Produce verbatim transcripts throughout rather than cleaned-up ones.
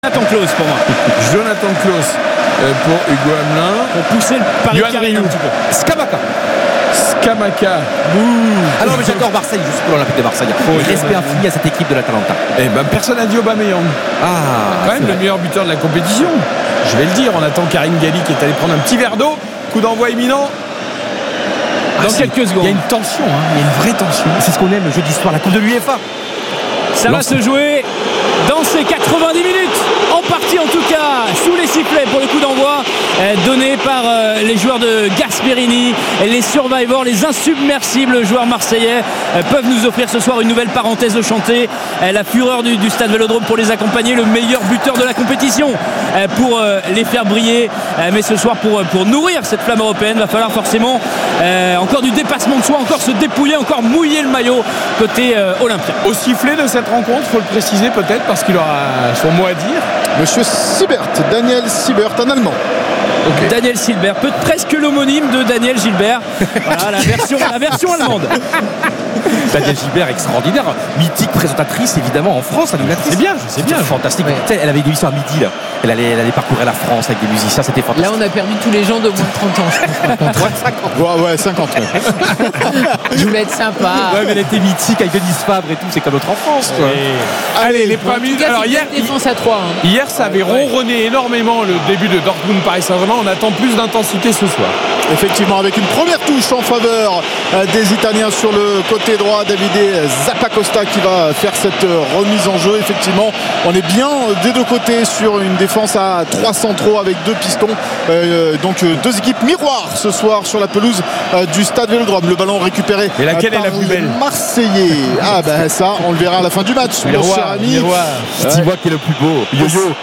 Jonathan Klaus pour moi. Jonathan Klaus euh, pour Hugo Hamelin. Pour pousser le pari carré un petit peu. Scamacca. Scamacca. Ah non, mais j'adore Marseille, je suis pour l'Olympique de Marseille. Oh, respect infini à cette équipe de l'Atalanta. Eh ben, personne n'a dit Aubameyang. Ah, quand même le meilleur buteur de la compétition. Je vais le dire, on attend Karim Ghali qui est allé prendre un petit verre d'eau. Coup d'envoi imminent. Dans ah, quelques secondes. Il y a une tension, hein. Il y a une vraie tension. C'est ce qu'on aime, le jeu d'histoire, la Coupe de l'UEFA. Ça Lance. va se jouer dans ces quatre-vingt-dix minutes, en partie en tout cas, sous les sifflets pour le coup d'envoi euh, donné par euh, les joueurs de Gasperini, les survivors, les insubmersibles joueurs marseillais euh, peuvent nous offrir ce soir une nouvelle parenthèse de chanter, euh, la fureur du, du stade Vélodrome pour les accompagner, le meilleur buteur de la compétition euh, pour euh, les faire briller, euh, mais ce soir pour, pour nourrir cette flamme européenne, va falloir forcément euh, encore du dépassement de soi, encore se dépouiller, encore mouiller le maillot côté euh, olympien. Au sifflet de cette rencontre, il faut le préciser peut-être parce qu'il aura son mot à dire. Monsieur Siebert, Daniel Siebert, un Allemand. Okay. Daniel Silbert, peut presque l'homonyme de Daniel Gilbert. Voilà la version, la version allemande. Daniel Gilbert, extraordinaire, mythique présentatrice évidemment en France, animatrice. C'est bien, c'est bien, fantastique. Ouais. Elle avait une émission à midi là. Elle allait, elle allait parcourir la France avec des musiciens, c'était fantastique. Là, on a perdu tous les gens de moins de trente ans, je pense. Ouais, ouais, cinquante. Ouais. Je voulais être sympa. Ouais, mais elle était mythique avec Denise Fabre et tout, c'est comme notre enfance. Quoi. Et... Allez, les premiers minutes. Alors hier, défense à trois. Hein. Hier, ça avait ouais. ronronné énormément le début de Dortmund Paris Saint-Germain. On attend plus d'intensité ce soir. Effectivement, avec une première touche en faveur des Italiens sur le côté droit, Davide Zappacosta qui va faire cette remise en jeu. Effectivement, on est bien des deux côtés sur une défense à trois centraux avec deux pistons. Euh, donc deux équipes miroirs ce soir sur la pelouse euh, du stade Vélodrome. Le ballon récupéré. Et laquelle est la plus belle? Marseillais. Ah ben ça, on le verra à la fin du match. Mon cher ami. Tu vois qui est le plus beau. Yo-yo.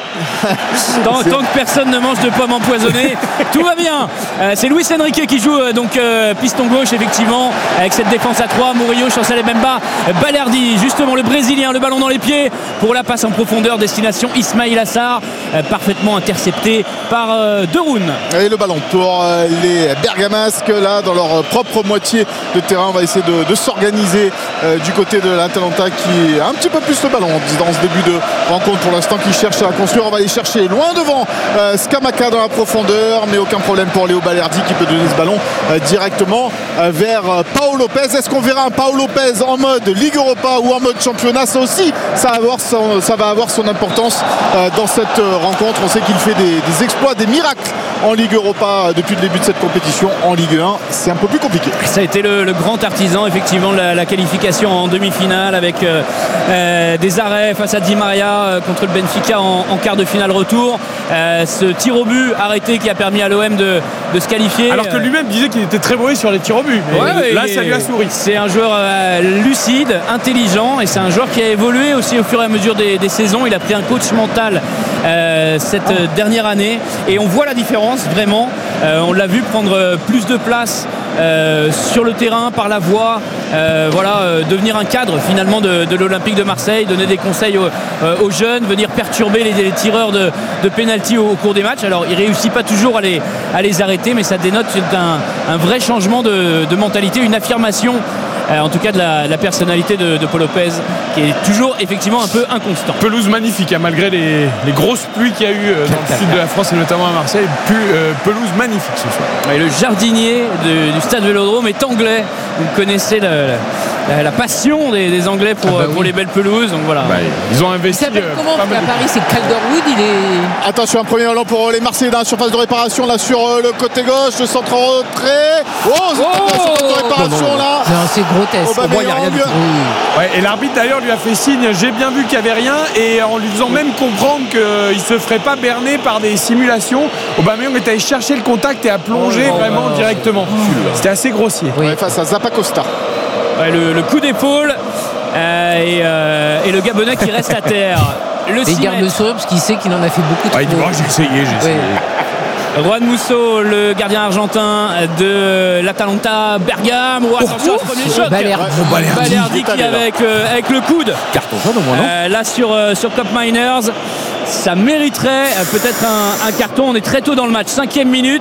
Tant, tant que personne ne mange de pommes empoisonnées, tout va bien. Euh, c'est Luis Enrique qui joue euh, donc euh, piston gauche effectivement avec cette défense à trois. Murillo, Chancel Mbemba, Balerdi, justement le Brésilien, le ballon dans les pieds pour la passe en profondeur, destination Ismail Assar, euh, parfaitement intercepté par euh, Deroun. Et le ballon pour euh, les Bergamasques là dans leur propre moitié de terrain. On va essayer de, de s'organiser euh, du côté de l'Atalanta qui a un petit peu plus le ballon dans ce début de rencontre pour l'instant, qui cherche à construire. On va aller chercher loin devant euh, Scamacca dans la profondeur, mais aucun problème pour Léo Balerdi qui peut donner ce ballon euh, directement euh, vers euh, Paolo Lopez. Est-ce qu'on verra un Paolo Lopez en mode Ligue Europa ou en mode championnat? Ça aussi, ça va avoir son, ça va avoir son importance euh, dans cette euh, rencontre. On sait qu'il fait des, des exploits, des miracles en Ligue Europa euh, depuis le début de cette compétition. En Ligue un, c'est un peu plus compliqué. Ça a été le, le grand artisan effectivement de la, la qualification en demi-finale avec euh, euh, des arrêts face à Di Maria euh, contre le Benfica en, en quart de finale retour. Euh, ce tir au but arrêté qui a permis à l'O M de, de se qualifier. Alors que lui-même disait qu'il était très mauvais sur les tirs au but. Mais ouais, là, ça lui a souri. C'est un joueur euh, lucide, intelligent, et c'est un joueur qui a évolué aussi au fur et à mesure des, des saisons. Il a pris un coach mental euh, cette euh, dernière année et on voit la différence vraiment. Euh, on l'a vu prendre plus de place euh, sur le terrain par la voix. Euh, voilà, euh, devenir un cadre finalement de, de l'Olympique de Marseille, donner des conseils aux, euh, aux jeunes, venir perturber les, les tireurs de, de pénalty au, au cours des matchs. Alors il réussit pas toujours à les, à les arrêter, mais ça dénote un, un vrai changement de, de mentalité, une affirmation euh, en tout cas de la, de la personnalité de, de Paul Lopez, qui est toujours effectivement un peu inconstant. Pelouse magnifique, hein, malgré les, les grosses pluies qu'il y a eu euh, dans le sud de la France et notamment à Marseille. Plus, euh, pelouse magnifique ce soir. Et le jardinier de, du stade Vélodrome est anglais. Vous connaissez le, la, la passion des, des Anglais pour, ah bah oui. pour les belles pelouses. Donc voilà. Bah, ils ont investi. Il s'appelle euh, comment à Paris, c'est Calderwood. Il est. Attention, un premier ballon pour les Marseillais dans la surface de réparation là sur euh, le côté gauche, le centre en retrait. Oh, oh la surface de réparation non, non, non. là. Non, c'est grotesque. Oh, bah, il y a rien du tout. Ouais, et l'arbitre d'ailleurs lui a fait signe. J'ai bien vu qu'il n'y avait rien, et en lui faisant même comprendre qu'il ne se ferait pas berner par des simulations. Aubameyang est allé chercher le contact et a plongé oh, vraiment oh, directement. Oh, c'était assez grossier. Oui. Ouais, face à Zappacosta. Ouais, le, le coup d'épaule euh, et, euh, et le Gabonais qui reste à terre. Le il garde le sourire parce qu'il sait qu'il en a fait beaucoup trop. Ouais, oh, j'ai essayé, j'ai essayé. Oui. Juan Musso, le gardien argentin de l'Atalanta Bergame. Oh, attention à ce premier choc. Balerdi, ouais, Balerdi qui avec, euh, avec le coude. Carton jaune au moins, non euh, Là sur, euh, sur Cop Miners, ça mériterait euh, peut-être un, un carton. On est très tôt dans le match, cinquième minute.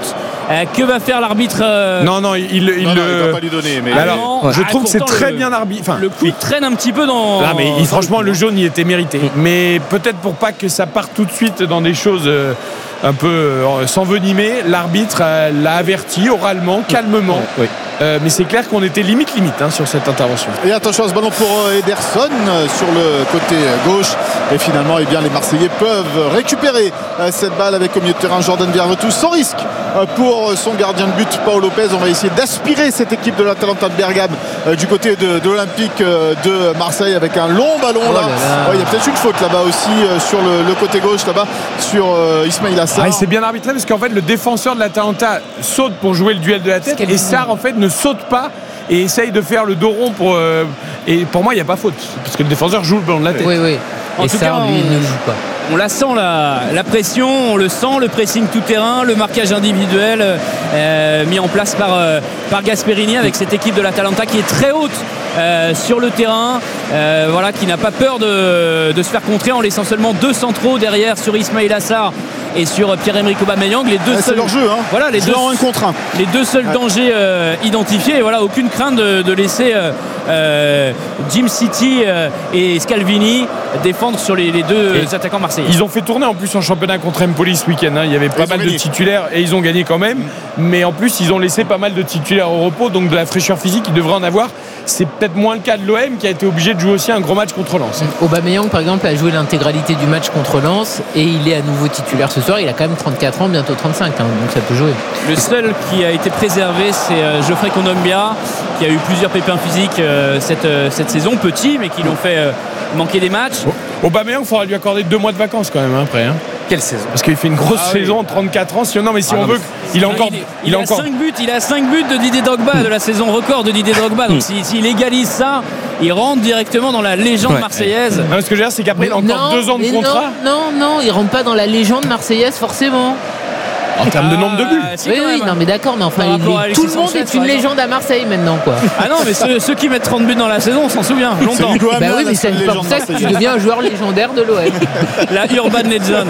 Euh, que va faire l'arbitre euh... Non, non, il, il, non, il, non, euh... il va pas lui donner. Mais ah, alors, ouais. je trouve ah, que c'est très le, bien arbitre. Enfin, le coup traîne un petit peu dans. Là, mais il, franchement, le, le jaune, il était mérité. Mmh. Mais peut-être pour pas que ça parte tout de suite dans des choses euh, un peu euh, s'envenimer, l'arbitre euh, l'a averti oralement, calmement. Oui. Euh, mais c'est clair qu'on était limite limite hein, sur cette intervention. Et attention à ce ballon pour Ederson euh, sur le côté gauche. Et finalement, eh bien, les Marseillais peuvent récupérer euh, cette balle avec au milieu de terrain Jordan Verretou sans risque euh, pour son gardien de but Paul Lopez. On va essayer d'aspirer cette équipe de l'Atalanta de Bergame euh, du côté de, de l'Olympique euh, de Marseille avec un long ballon oh là. là, là. Ouais, il y a peut-être une faute là-bas aussi euh, sur le, le côté gauche là-bas sur euh, Ismaïla Sarr. Ah, c'est bien arbitré parce qu'en fait le défenseur de l'Atalanta saute pour jouer le duel de la tête et Sarr en fait ne saute pas et essaye de faire le dos rond pour euh, et pour moi il n'y a pas faute parce que le défenseur joue le ballon de la tête. Oui oui. En et tout Sarr, cas, lui, il ne joue pas. On la sent la, la pression, on le sent, le pressing tout terrain, le marquage individuel euh, mis en place par, euh, par Gasperini avec cette équipe de l'Atalanta qui est très haute euh, sur le terrain, euh, voilà, qui n'a pas peur de, de se faire contrer en laissant seulement deux centraux derrière sur Ismaïla Sarr et sur Pierre-Emerick Aubameyang. Les deux ouais, seuls, c'est leur jeu, hein. Voilà, les deux, en un contre un. Les deux seuls ouais. dangers euh, identifiés. Et voilà, aucune crainte de, de laisser euh, euh, Jim City euh, et Scalvini défendre sur les, les deux et attaquants marseillais. Ils ont fait tourner en plus en championnat contre Empoli ce week-end. Hein. Il y avait pas mal de titulaires et ils ont gagné quand même. Mais en plus, ils ont laissé pas mal de titulaires au repos, donc de la fraîcheur physique, ils devraient en avoir. C'est peut-être moins le cas de l'O M qui a été obligé de jouer aussi un gros match contre Lens. Aubameyang, par exemple, a joué l'intégralité du match contre Lens et il est à nouveau titulaire ce soir. Il a quand même trente-quatre ans, bientôt trente-cinq, hein, donc ça peut jouer. Le seul qui a été préservé, c'est Geoffrey Kondogbia, qui a eu plusieurs pépins physiques cette, cette saison, petit, mais qui l'ont fait manquer des matchs. Aubameyang, il faudra lui accorder deux mois de vacances quand même hein, après. Hein. Quelle saison? Parce qu'il fait une grosse ah, saison, oui. trente-quatre ans. Si, non, mais si ah, on non, veut, il a encore. Il, est, il, il a, a encore. cinq buts. Il a cinq buts de Didier Drogba de la saison record de Didier Drogba. Donc s'il si, si égalise ça, il rentre directement dans la légende ouais. marseillaise. Non, ce que je veux dire, c'est qu'après, il a encore non, deux ans de contrat. Non, non, non, il rentre pas dans la légende marseillaise forcément. En termes de nombre de buts. Euh, si oui, oui, non, mais d'accord, mais enfin, il, tout le monde est une légende à Marseille maintenant, quoi. Ah non, mais ceux, ceux qui mettent trente buts dans la saison, on s'en souvient longtemps. Bah oui, mais c'est pour ça que tu deviens un joueur légendaire de l'O M. La Urban Legend.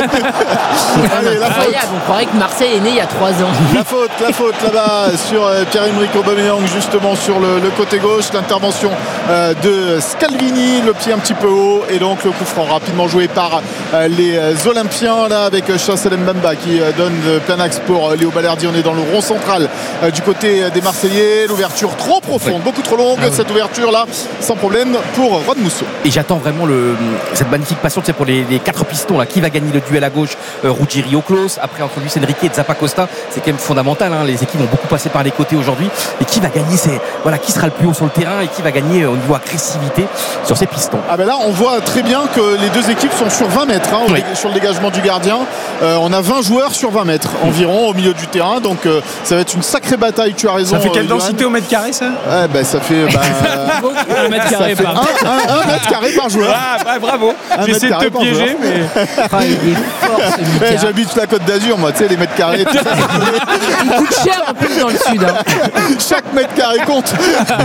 Allez, la faute. On croirait que Marseille est né il y a trois ans. La faute, la faute là-bas sur Pierre-Emerick Aubameyang, justement sur le, le côté gauche. L'intervention euh, de Scalvini, le pied un petit peu haut, et donc le coup franc rapidement joué par euh, les Olympiens là avec Chancel Mbamba qui euh, donne de plein axe pour Léo Balerdi. On est dans le rond central euh, du côté des Marseillais. L'ouverture trop profonde, oui. beaucoup trop longue. Ah oui. Cette ouverture là, sans problème pour Rod Mousso. Et j'attends vraiment le, cette magnifique passion tu sais, pour les, les quatre pistons là. Qui va gagner le duel à gauche? euh, Ruggieri au close. Après entre Luis Enrique et Zappa Costa, c'est quand même fondamental. Hein. Les équipes vont beaucoup passer par les côtés aujourd'hui. Et qui va gagner c'est, voilà, qui sera le plus haut sur le terrain et qui va gagner au niveau agressivité sur ces pistons. Ah ben là, on voit très bien que les deux équipes sont sur vingt mètres hein, oui. sur le dégagement du gardien. Euh, on a vingt joueurs sur vingt mètres environ au milieu du terrain, donc euh, ça va être une sacrée bataille. Tu as raison. Ça fait quelle euh, densité au mètre carré ça? Ouais, bah, ça fait bah, un mètre carré par un, un, un mètre carré par joueur. Ah, bah, bravo. J'essaie de te piéger, mais ah, il est fort, ce hey, j'habite sur la Côte d'Azur, moi. Tu sais, les mètres carrés. Tout ça, il coûte cher en plus dans le sud. Hein. Chaque mètre carré compte.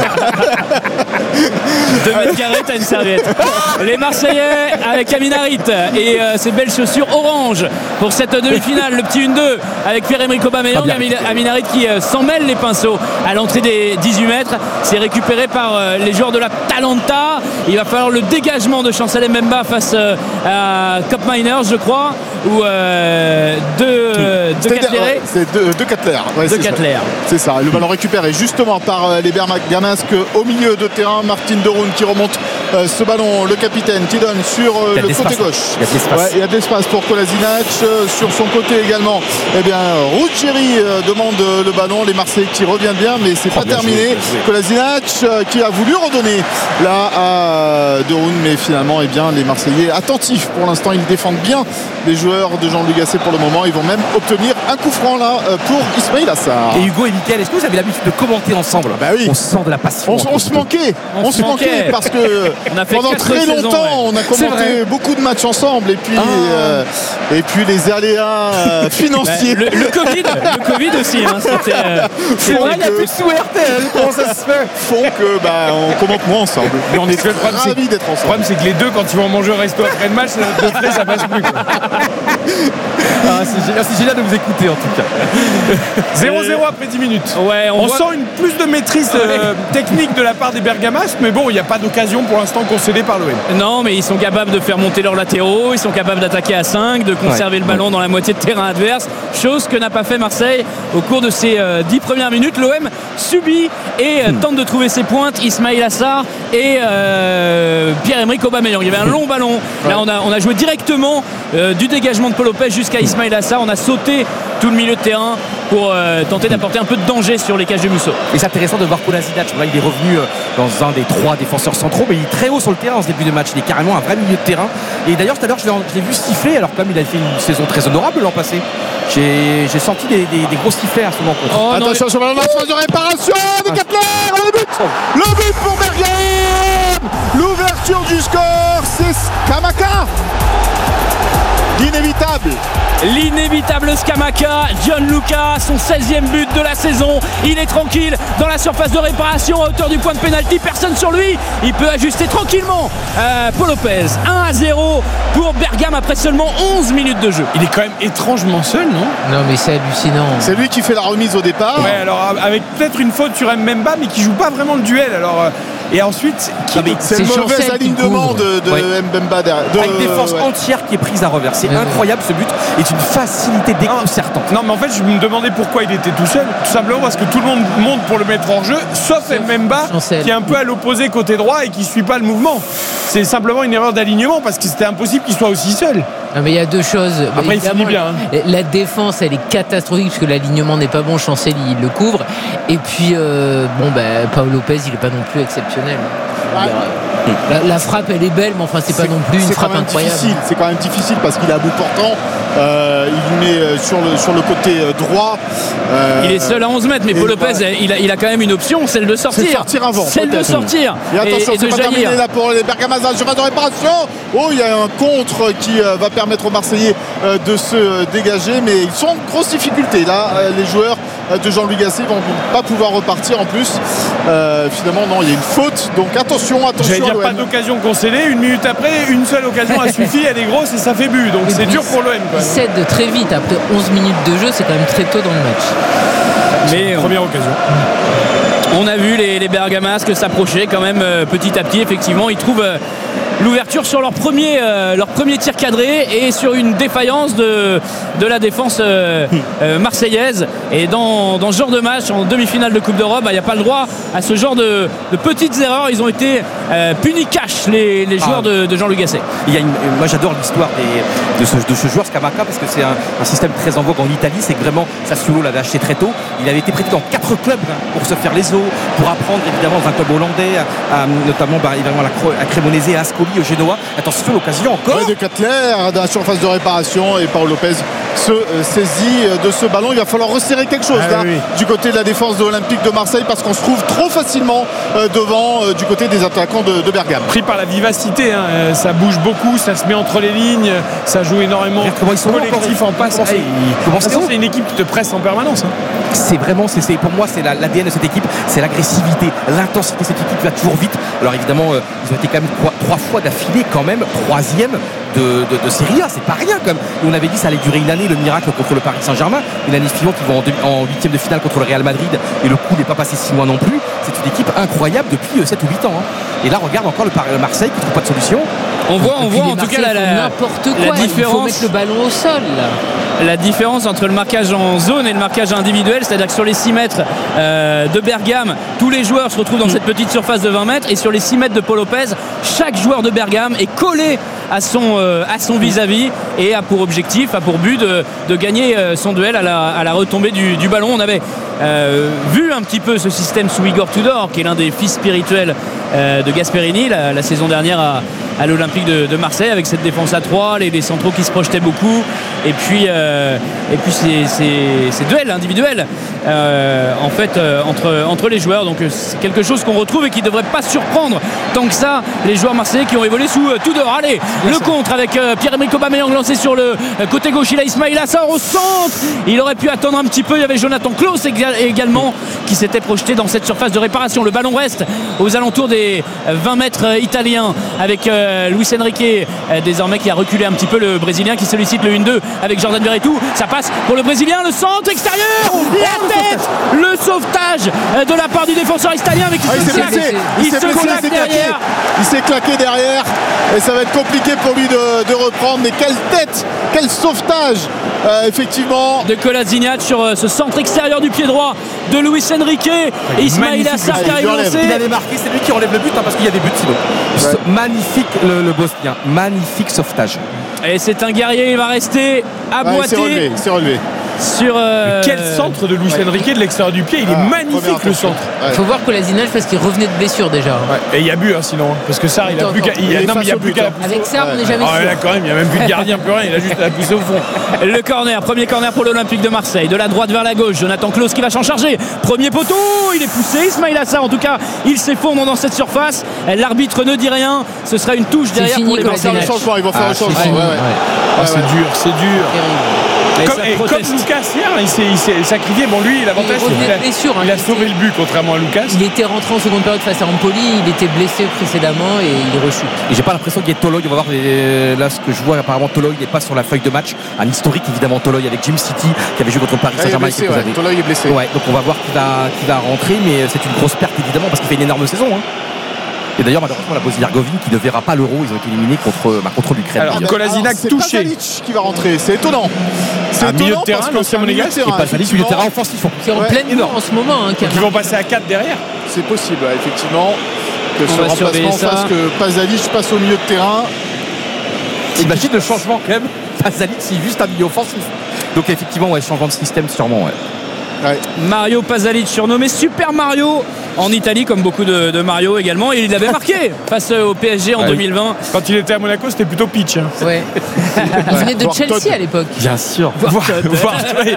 Deux mètres carrés, t'as une serviette. Les Marseillais avec Aminarit et euh, ses belles chaussures orange pour cette demi-finale. Le petit un deux avec Pierre-Emerick Aubameyang. Aminarit qui euh, s'en mêle les pinceaux à l'entrée des dix-huit mètres. C'est récupéré par euh, les joueurs de la Talenta. Il va falloir le dégagement de Chancel Mbemba face euh, à Cop Miners, je crois, ou euh, de, euh, de Catler. C'est de, de Catler. Ouais, de Catler. C'est ça. Le ballon récupéré justement par euh, les Bergamasques au milieu de terrain. Martin Deroun qui remonte euh, ce ballon. Le capitaine qui donne sur euh, le côté gauche. Il y a de l'espace, ouais, il y a de l'espace pour Kolasinac. Euh, sur son côté également, eh bien, Ruggieri euh, demande euh, le ballon. Les Marseillais qui reviennent bien, mais c'est oh, pas terminé. Kolasinac euh, qui a voulu redonner là à Deroun, mais finalement, eh bien, les Marseillais attentifs pour l'instant. Ils défendent bien les joueurs de Jean-Louis Gasset pour le moment. Ils vont même obtenir un coup franc là euh, pour Ismaïla Sarr. Et Hugo et Mickaël, est-ce que vous avez l'habitude de commenter ensemble? Bah oui. On sent de la passion. On, on se manquait. On, on se manquait, manquait parce que on a fait pendant très longtemps, saisons, ouais. on a commenté beaucoup de matchs ensemble. Et puis, ah. euh, et puis les aléas euh, financiers. Bah, le, le Covid, le Covid aussi. Hein, euh, c'est vrai, il n'y a plus sous R T L. Comment ça se fait? Font que bah, on commente moins ensemble. Mais on est très ravis d'être ensemble. Le problème, c'est que les deux, quand ils vont manger au resto après le match, ça, ça passe plus. Quoi. Ah, c'est, génial, c'est génial de vous écouter en tout cas. zéro zéro après dix minutes. Ouais, on, On voit... sent une plus de maîtrise euh, technique de la part des Bergamasques, mais bon, il n'y a pas d'occasion pour l'instant concédée par l'O M. Non, mais ils sont capables de faire monter leurs latéraux, ils sont capables d'attaquer à cinq, de conserver ouais. le ballon dans la moitié de terrain adverse, chose que n'a pas fait Marseille au cours de ces euh, dix premières minutes. L'O M subit et euh, hmm. tente de trouver ses pointes, Ismaïla Sarr et euh, Pierre-Emerick Aubameyang. Il y avait un long ballon. Ouais. Là, on a, on a joué directement euh, du dégagement de Paul Lopez jusqu'à Ismaïla Sarr. On a sauté tout le milieu de terrain pour euh, tenter d'apporter un peu de danger sur les cages de Musso. Et c'est intéressant de voir Kolasinac. Là, il est revenu dans un des trois défenseurs centraux, mais il est très haut sur le terrain en ce début de match. Il est carrément un vrai milieu de terrain. Et d'ailleurs, tout à l'heure, je l'ai, je l'ai vu siffler. Alors, comme il a fait une saison très honorable l'an passé, j'ai, j'ai senti des, des, des gros sifflets à son encontre. Oh, attention sur le ballon, phase de réparation de Kettler. Le but, le but pour Bergame. L'ouverture du score, c'est Scamacca. L'inévitable. L'inévitable Scamacca, Gianluca, son seizième but de la saison. Il est tranquille dans la surface de réparation à hauteur du point de pénalty. Personne sur lui. Il peut ajuster tranquillement euh, Paul Lopez. un à zéro pour Bergame après seulement onze minutes de jeu. Il est quand même étrangement seul, non ? Non, mais c'est hallucinant. C'est lui qui fait la remise au départ. Ouais, alors avec peut-être une faute sur Mbemba, mais qui joue pas vraiment le duel. Alors. Euh... Et ensuite, qui... c'est, c'est le mauvais alignement de, de ouais. Mbemba derrière. De... Avec défense ouais. entière qui est prise à revers. C'est ouais. incroyable ce but et une facilité déconcertante. Non, mais en fait, je me demandais pourquoi il était tout seul. Tout simplement parce que tout le monde monte pour le mettre en jeu, sauf, sauf Mbemba Chancel. Qui est un peu à l'opposé côté droit et qui suit pas le mouvement. C'est simplement une erreur d'alignement parce que c'était impossible qu'il soit aussi seul. Non, mais il y a deux choses. Après, il finit bien. Hein. La défense, elle est catastrophique parce que l'alignement n'est pas bon. Chancel, il le couvre. Et puis, euh, bon, bah, Paul Lopez, il est pas non plus exceptionnel. Ouais. La, la frappe, elle est belle, mais enfin, c'est, c'est pas non plus une frappe incroyable. Difficile. C'est quand même difficile parce qu'il est à bout portant. Euh, il met sur le, sur le côté droit. Euh, il est seul à onze mètres, mais Paul Lopez, ouais. il, a, il a quand même une option, celle de sortir. C'est sortir avant. Celle de sortir. Et attention, et, et c'est de pas jaillir. terminé là pour les Bergamasques. Je vais de réparation. Oh, il y a un contre qui euh, va permettre aux Marseillais euh, de se euh, dégager, mais ils sont en grosse difficulté là. Euh, les joueurs euh, de Jean-Louis Gasset vont pas pouvoir repartir en plus. Euh, finalement, non, il y a une faute. Donc attention, attention. J'allais dire pas d'occasion concédée. Une minute après, une seule occasion a suffi. Elle est grosse et ça fait but. Donc et c'est dur pour l'O M. Il cède très vite. Après onze minutes de jeu, c'est quand même très tôt dans le match. Mais on... première occasion. On a vu les, les Bergamasques s'approcher quand même euh, petit à petit. Effectivement, ils trouvent euh, l'ouverture sur leur premier, euh, leur premier tir cadré et sur une défaillance de, de la défense euh, euh, marseillaise. Et dans, dans ce genre de match, en demi-finale de Coupe d'Europe, il n'y a pas le droit à ce genre de, de petites erreurs. Ils ont été euh, punis cash, les, les joueurs ah. de, de Jean-Louis Gasset. Il y a une, moi, j'adore l'histoire des, de, ce, de ce joueur Scamacca parce que c'est un, un système très en vogue en Italie. C'est que vraiment, Sassuolo l'avait acheté très tôt. Il avait été prêté dans quatre clubs hein, pour se faire les os, pour apprendre évidemment dans un club hollandais, à, à, notamment bah, évidemment à Cremonese, à Ascoli, au Genoa. Attention, l'occasion encore. Ouais, de Kettler dans la surface de réparation et Paul Lopez se euh, saisit de ce ballon. Il va falloir resserrer quelque chose ah, là oui. du côté de la défense de l'Olympique de Marseille parce qu'on se trouve trop facilement euh, devant euh, du côté des attaquants de, de Bergame. Pris par la vivacité, hein. euh, ça bouge beaucoup, ça se met entre les lignes, ça joue énormément. Comment ils sont collectif en passe. C'est, comment c'est, c'est une équipe qui te presse en permanence. Hein. C'est vraiment, c'est, c'est, pour moi, c'est la, l'A D N de cette équipe, c'est l'agressivité, l'intensité. Cette équipe va toujours vite. Alors évidemment, euh, ils ont été quand même trois, trois fois d'affilée, quand même, troisième de, de, de Serie A. C'est pas rien, comme on avait dit, ça allait durer une année, le miracle contre le Paris Saint-Germain. Une année suivante, ils vont en, en huitième de finale contre le Real Madrid et le coup n'est pas passé six mois non plus. C'est une équipe incroyable depuis sept ou huit ans. Hein. Et là, regarde encore le, le Marseille qui ne trouve pas de solution. On voit, on voit en tout cas la, la, n'importe quoi. la différence. Il faut mettre le ballon au sol. Là. La différence entre le marquage en zone et le marquage individuel, c'est-à-dire que sur les six mètres euh, de Bergame, tous les joueurs se retrouvent dans cette petite surface de vingt mètres et sur les six mètres de Paul Lopez, chaque joueur de Bergame est collé à son, euh, à son vis-à-vis et a pour objectif, a pour but de, de gagner euh, son duel à la, à la retombée du, du ballon. On avait euh, vu un petit peu ce système sous Igor Tudor, qui est l'un des fils spirituels euh, de Gasperini la, la saison dernière à, à l'Olympique de, de Marseille, avec cette défense à trois, les, les centraux qui se projetaient beaucoup et puis, euh, et puis ces, ces, ces duels individuels euh, en fait euh, entre, entre les joueurs. Donc c'est quelque chose qu'on retrouve et qui ne devrait pas surprendre tant que ça les joueurs marseillais qui ont évolué sous euh, Tudor. Allez, le contre avec euh, Pierre-Emerick Aubameyang lancé sur le euh, côté gauche. Il a Ismaïla Sarr au centre. Il aurait pu attendre un petit peu. Il y avait Jonathan Klaus également qui s'était projeté dans cette surface de réparation. Le ballon reste aux alentours des vingt mètres italiens avec euh, Luis Enrique euh, désormais qui a reculé un petit peu le Brésilien qui sollicite le un deux avec Jordan Verretou. Ça passe pour le Brésilien, le centre extérieur, la tête, le sauvetage euh, de la part du défenseur italien mais qui ah, se claque, il, il se claque derrière. Il s'est claqué derrière et ça va être compliqué pour lui de, de reprendre. Mais quelle tête, quel sauvetage euh, effectivement de Kolasinac sur euh, ce centre extérieur du pied droit de Luis Enrique. Et Ismaïla Sarr qui arrive lancé. Il avait marqué, c'est lui qui enlève le but hein, parce qu'il y a des buts sinon. Ouais. Magnifique le, le Bosnien, magnifique sauvetage. Et c'est un guerrier, il va rester à ouais, boiter. C'est relevé, c'est relevé. Sur euh... quel centre de Luis ouais. Enrique de l'extérieur du pied, il ah, est magnifique le centre. Il ouais. faut voir Kolasinac parce qu'il revenait de blessure déjà. Ouais. Et il y a but hein, sinon, parce que Sarr il a plus qu'à. Il, il, non mais il y a plus qu'à. Avec Sarr on n'est jamais sûr. Ah, là, quand même, il n'y a même plus de gardien, plus rien, il a juste à la pousser au fond. Le corner, premier corner pour l'Olympique de Marseille, de la droite vers la gauche. Jonathan Klaus qui va s'en charger. Premier poteau, il est poussé. Ismaïla Sarr en tout cas, il s'effondre dans cette surface. L'arbitre ne dit rien. Ce sera une touche derrière fini, pour les Marseillais. Ils vont faire le changement. Ils vont faire le changement. C'est dur, c'est dur. Comme, et comme Lucas hier, il s'est, il s'est sacrifié. Bon, lui, l'avantage, c'est qu'il a, blessure, hein, il a sauvé était, le but, contrairement à Lucas. Il était rentré en seconde période face à Empoli. Il était blessé précédemment et il rechute. Et j'ai pas l'impression qu'il y ait Toloy. On va voir les, là ce que je vois. Apparemment, Toloy n'est pas sur la feuille de match. Un historique, évidemment, Toloy avec Jim City qui avait joué contre Paris Saint-Germain il y a quelques ouais, années. Toloy est blessé. Ouais, donc on va voir qui va, qui va rentrer, mais c'est une grosse perte évidemment parce qu'il fait une énorme saison. Hein. Et d'ailleurs, malheureusement, la Bosnie-Herzégovine qui ne verra pas l'Euro, ils ont été éliminés contre, bah, contre l'Ukraine. Alors, Kolasinac touché. C'est Pasalic qui va rentrer, c'est étonnant. C'est un milieu de terrain, l'ancien monégasque. Et Pasalic, milieu de terrain offensif. C'est en ouais, pleine énorme en ce moment. Hein, ils vont passer à quatre derrière. C'est possible, effectivement. Que on ce remplacement fasse que Pasalic passe au milieu de terrain. Imagine le changement quand même. Pasalic, c'est juste un milieu offensif. Donc, effectivement, ouais, changement de système, sûrement. Ouais. Ouais. Mario Pasalic, surnommé Super Mario en Italie, comme beaucoup de, de Mario également, et il avait marqué face au P S G en ouais. deux mille vingt. Quand il était à Monaco, c'était plutôt pitch. Hein. Ouais. Il venait de Chelsea à l'époque. Bien sûr. Voir, voir,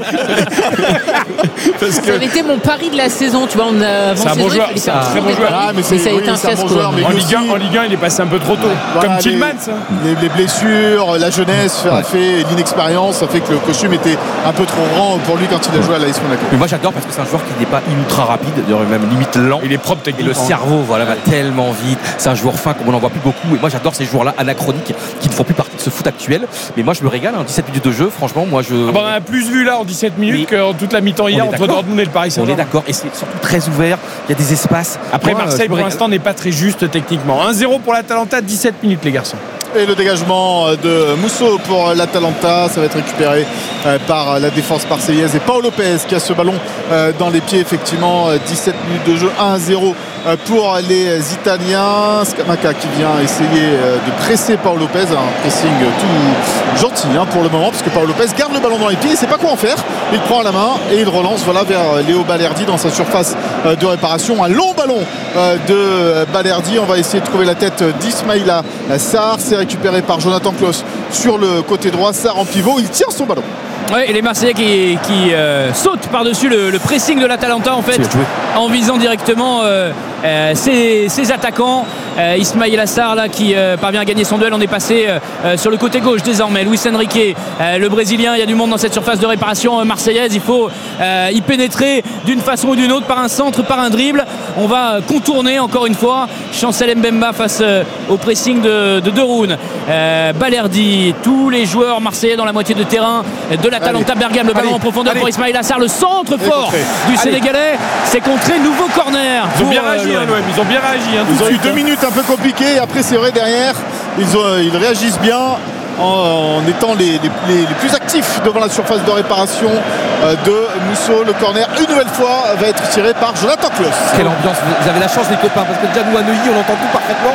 Parce que... Ça avait été mon pari de la saison, tu vois. On a c'est un bon joueur, c'est un très bon joueur. Ah, mais, mais ça a oui, été un fiasco. Bon joueur, mais en, Ligue un, en Ligue un, il est passé un peu trop tôt. Ouais. Voilà, comme Tillmans. Les, les blessures, la jeunesse ouais. a fait l'inexpérience, ça fait que le costume était un peu trop grand pour lui quand il a joué à l'A S Monaco. Mais moi j'adore parce que c'est un joueur qui n'est pas ultra rapide, même limite lent. Il est propre techniquement. Le cerveau voilà, va tellement vite. C'est un joueur fin comme on n'en voit plus beaucoup. Et moi j'adore ces joueurs-là anachroniques qui ne font plus partie de ce foot actuel. Mais moi je me régale, hein, dix-sept minutes de jeu, franchement, moi je. Ah bah on a plus vu là en dix-sept minutes qu'en toute la mi-temps hier entre Dortmund et le Paris Saint-Germain. On est d'accord, et c'est surtout très ouvert, il y a des espaces. Après moi, Marseille pour l'instant n'est pas très juste techniquement. un zéro pour l'Atalanta, dix-sept minutes les garçons. Et le dégagement de Musso pour l'Atalanta, ça va être récupéré par la défense marseillaise et Paolo Lopez qui a ce ballon dans les pieds. Effectivement, dix-sept minutes de jeu, un zéro pour les Italiens. Scamacca qui vient essayer de presser Paolo Lopez, un pressing tout gentil hein, pour le moment, parce que Paolo Lopez garde le ballon dans les pieds, il ne sait pas quoi en faire. Il prend à la main et il relance voilà, vers Léo Balerdi dans sa surface de réparation. Un long ballon de Balerdi. On va essayer de trouver la tête d'Ismaïla Sarr. C'est récupéré par Jonathan Klaus sur le côté droit. Sarr en pivot, il tient son ballon. Ouais, et les Marseillais qui, qui euh, sautent par-dessus le, le pressing de l'Atalanta en fait, en visant directement euh, euh, ses, ses attaquants. Euh, Ismaïla Sarr là qui euh, parvient à gagner son duel. On est passé euh, sur le côté gauche désormais. Luis Enrique, euh, le Brésilien. Il y a du monde dans cette surface de réparation euh, marseillaise. Il faut euh, y pénétrer d'une façon ou d'une autre, par un centre, par un dribble. On va contourner encore une fois Chancel Mbemba face euh, au pressing de, de Deroun. Euh, Balerdi, tous les joueurs marseillais dans la moitié de terrain de l'Atalanta Bergame. Le ballon allez, en profondeur allez. pour Ismaïla Sarr. Le centre fort du Sénégalais. C'est contré. Nouveau corner. Ils ont bien réagi, euh, hein, ils ont bien réagi. Hein, ils ont eu deux minutes un peu compliquées. Après, c'est vrai, derrière, ils, ont, ils réagissent bien en, en étant les, les, les, les plus actifs devant la surface de réparation de Musso. Le corner, une nouvelle fois, va être tiré par Jonathan Klaus. Quelle ambiance. Vous avez la chance, les copains, parce que déjà, nous, à Neuilly, on entend tout parfaitement.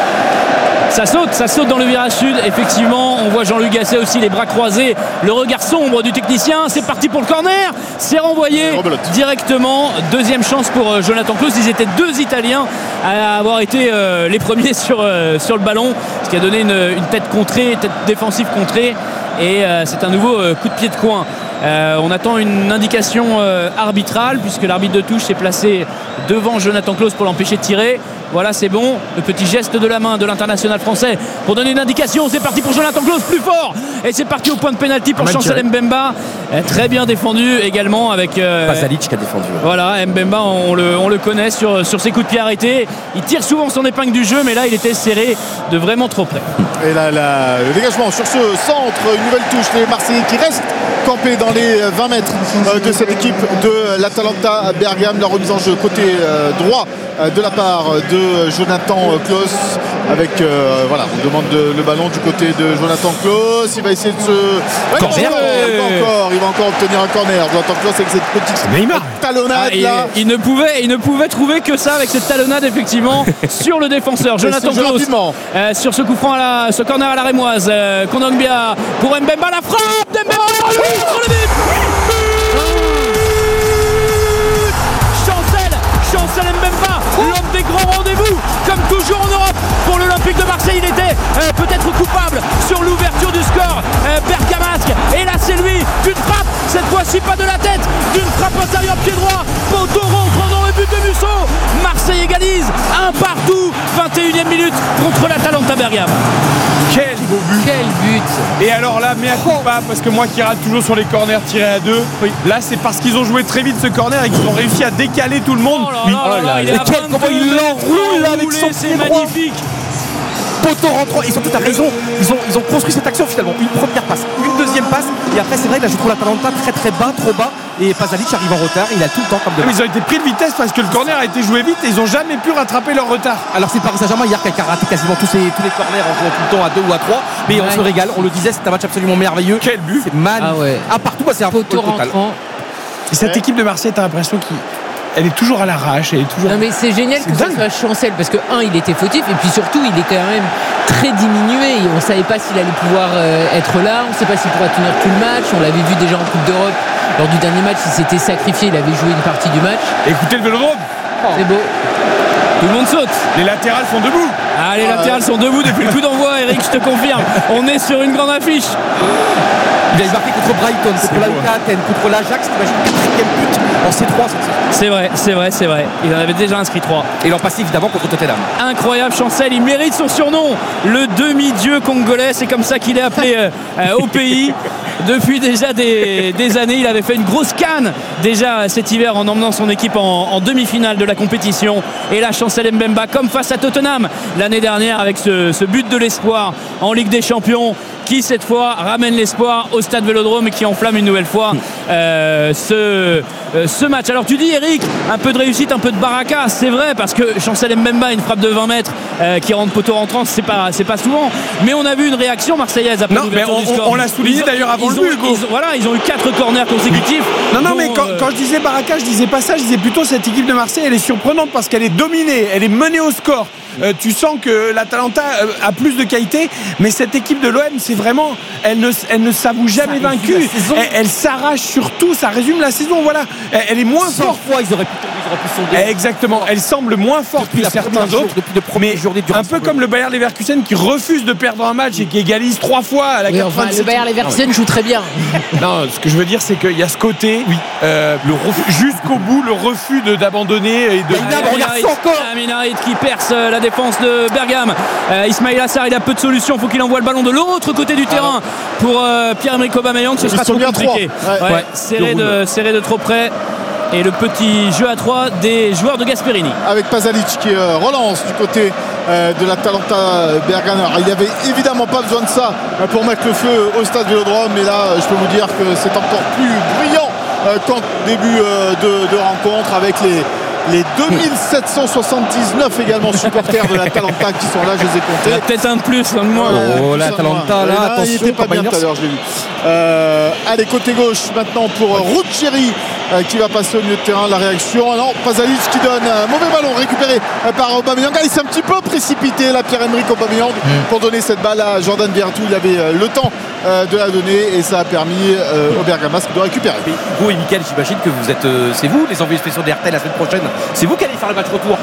Ça saute, ça saute dans le virage sud. Effectivement, on voit Jean-Luc Gasset aussi, les bras croisés, le regard sombre du technicien. C'est parti pour le corner. C'est renvoyé directement. Deuxième chance pour Jonathan Klaus. Ils étaient deux Italiens à avoir été euh, les premiers sur, euh, sur le ballon, ce qui a donné une, une tête contrée, tête défensive contrée. Et euh, c'est un nouveau euh, coup de pied de coin Euh, on attend une indication euh, arbitrale puisque l'arbitre de touche s'est placé devant Jonathan Clauss pour l'empêcher de tirer. Voilà, c'est bon. Le petit geste de la main de l'international français pour donner une indication. C'est parti pour Jonathan Clauss, plus fort. Et c'est parti au point de pénalty pour Chancel Mbemba. Euh, très bien défendu également avec. Euh, Pasalic qui a défendu. Voilà, Mbemba, on le, on le connaît sur, sur ses coups de pied arrêtés. Il tire souvent son épingle du jeu, mais là, il était serré de vraiment trop près. Et là, là le dégagement sur ce centre, une nouvelle touche. Les Marseillais qui restent campés dans les vingt mètres de cette équipe de l'Atalanta Bergame. La remise en jeu côté droit de la part de Jonathan Clauss avec euh, voilà, on demande de, le ballon du côté de Jonathan Clauss. Il va essayer de se ouais, corner. Il va encore, il va encore obtenir un corner. Jonathan Clauss avec cette petite Neymar. talonnade ah, il, là. Il ne pouvait, il ne pouvait trouver que ça avec cette talonnade effectivement sur le défenseur Jonathan Clauss. Euh, sur ce coup franc, à la, ce corner à la rémoise. Euh, Kondogbia pour Mbemba, la frappe d'Mbemba sur le but. Chancel, Chancel Mbemba, l'homme des grands rendez-vous, comme toujours en Europe pour l'Olympique de Marseille. Il était euh, peut-être coupable sur l'ouverture du score euh, bergamasque, et là c'est lui d'une frappe, cette fois-ci pas de la tête, d'une frappe intérieure pied droit, poteau rentrant dans le but de Musso. Marseille égalise un partout, vingt et unième minute contre l'Atalanta Bergame. Quel beau but. Quel but. Et alors là, mais à coup pas, parce que moi qui rate toujours sur les corners tirés à deux, oui. Là c'est parce qu'ils ont joué très vite ce corner et qu'ils ont réussi à décaler tout le monde. Oh là là là là, il est à Quel- comment il l'enroule avec son c'est pied droit. magnifique. Poteau rentrant, ils ont tout à raison. Ils ont, ils ont construit cette action finalement. Une première passe, une deuxième passe, et après c'est vrai que là je trouve l'Atalanta très très bas, trop bas. Et Pasalic arrive en retard, il a tout le temps comme de. Mais ils ont été pris de vitesse parce que le corner a été joué vite et ils n'ont jamais pu rattraper leur retard. Alors c'est Paris Saint-Germain hier qui a raté quasiment tous, ces, tous les corners en jouant tout le temps à deux ou à trois. Mais Ouais. on se régale, on le disait, c'est un match absolument merveilleux. Quel but. C'est man. Ah ouais. Ah partout, bah, c'est un Poteau football total. rentrant. Et cette équipe de Marseille, t'as l'impression qu'elle est toujours à l'arrache, elle est toujours. Non mais c'est génial C'est que ça dingue. soit Chancel parce que un il était fautif et puis surtout il est quand même très diminué. On savait pas s'il allait pouvoir euh, être là, on sait pas s'il pourra tenir tout le match. On l'avait vu déjà en Coupe d'Europe lors du dernier match, il s'était sacrifié, il avait joué une partie du match. Écoutez le Vélodrome, C'est beau. Tout le monde saute. les latérales sont debout. Ah, les latérales sont debout depuis le coup d'envoi, Eric, je te confirme. On est sur une grande affiche. Il a marqué contre Brighton, contre la U K Athènes, contre l'Ajax, t'imagines quatrième but en C trois cette saison. C'est vrai, c'est vrai, c'est vrai. Il en avait déjà inscrit trois. Et l'an passé évidemment contre Tottenham. Incroyable Chancel, il mérite son surnom, le demi-dieu congolais, c'est comme ça qu'il est appelé euh, euh, au pays. Depuis déjà des, des années, il avait fait une grosse canne déjà cet hiver en emmenant son équipe en, en demi-finale de la compétition. Et là, Chancel Mbemba, comme face à Tottenham l'année dernière avec ce, ce but de l'espoir en Ligue des Champions, qui cette fois ramène l'espoir au Stade Vélodrome et qui enflamme une nouvelle fois euh, ce, euh, ce match. Alors tu dis Eric, un peu de réussite, un peu de baraka, c'est vrai parce que Chancel Mbemba, une frappe de vingt mètres euh, qui rentre poteau rentrant, c'est pas, c'est pas souvent, mais on a vu une réaction marseillaise après Non, mais l'ouverture on, du score. on l'a souligné Ils ont- d'ailleurs avant ils le ont- but, Hugo. ils ont- Voilà, ils ont eu quatre corners consécutifs. Non, non, dont, mais quand, euh, quand je disais Baraka, je disais pas ça, je disais plutôt cette équipe de Marseille, elle est surprenante parce qu'elle est dominée, elle est menée au score. Euh, tu sens que l'Atalanta euh, a plus de qualité, mais cette équipe de l'O M, c'est vraiment, elle ne, elle ne s'avoue jamais résume vaincue. la saison. Elle, elle s'arrache sur tout, ça résume la saison. Voilà, elle, elle est moins Cent forte. fois ils auraient pu tomber, ils auraient pu sauter. Exactement, elle semble moins forte Depuis que la certains première jour- autres. depuis le premier Mais journée du un peu comme le Bayer Leverkusen qui refuse de perdre un match et qui égalise trois fois à la Oui, enfin, le quatre-vingt-dix-septième. Bayer Leverkusen joue très bien. Non, ce que je veux dire, c'est qu'il y a ce côté, euh, le refus- jusqu'au bout, le refus de- d'abandonner et de. Aïna, Amin regarde Harit, ça encore. Amin Harit qui perce euh, la défense de Bergame. Euh, Ismail Assar, il a peu de solutions. Il faut qu'il envoie le ballon de l'autre côté du terrain pour euh, Pierre-Emerick Aubameyang. Ce Ils sera sont trop bien compliqué. trois. Ouais. Ouais, serré, de, serré de trop près. Et le petit jeu à trois des joueurs de Gasperini. Avec Pasalic qui euh, relance du côté euh, de l'Atalanta Bergame. Alors, il n'y avait évidemment pas besoin de ça euh, pour mettre le feu au stade Vélodrome, mais là je peux vous dire que c'est encore plus brillant euh, qu'en début euh, de, de rencontre avec les les deux mille sept cent soixante-dix-neuf également supporters de l'Atalanta qui sont là, je les ai Il y a comptés. peut-être un de plus, un de moins. Oh, Ouais, l'Atalanta, ouais, là, il attention, était pas bien Miners. tout à l'heure, je l'ai vu. Euh, allez, côté gauche maintenant pour Ruggieri euh, qui va passer au milieu de terrain. La réaction, ah non, Pasalic qui donne un mauvais ballon récupéré euh, par Aubameyang. Ah, il s'est un petit peu précipité là, Pierre-Emerick Aubameyang pour donner cette balle à Jordan Vertu. Il avait euh, le temps euh, de la donner et ça a permis euh, au Bergamasque de récupérer. Hugo et Mickaël, j'imagine que vous êtes, euh, c'est vous les envoyés spéciaux d'R T L la semaine prochaine. C'est vous qui allez faire le match retour.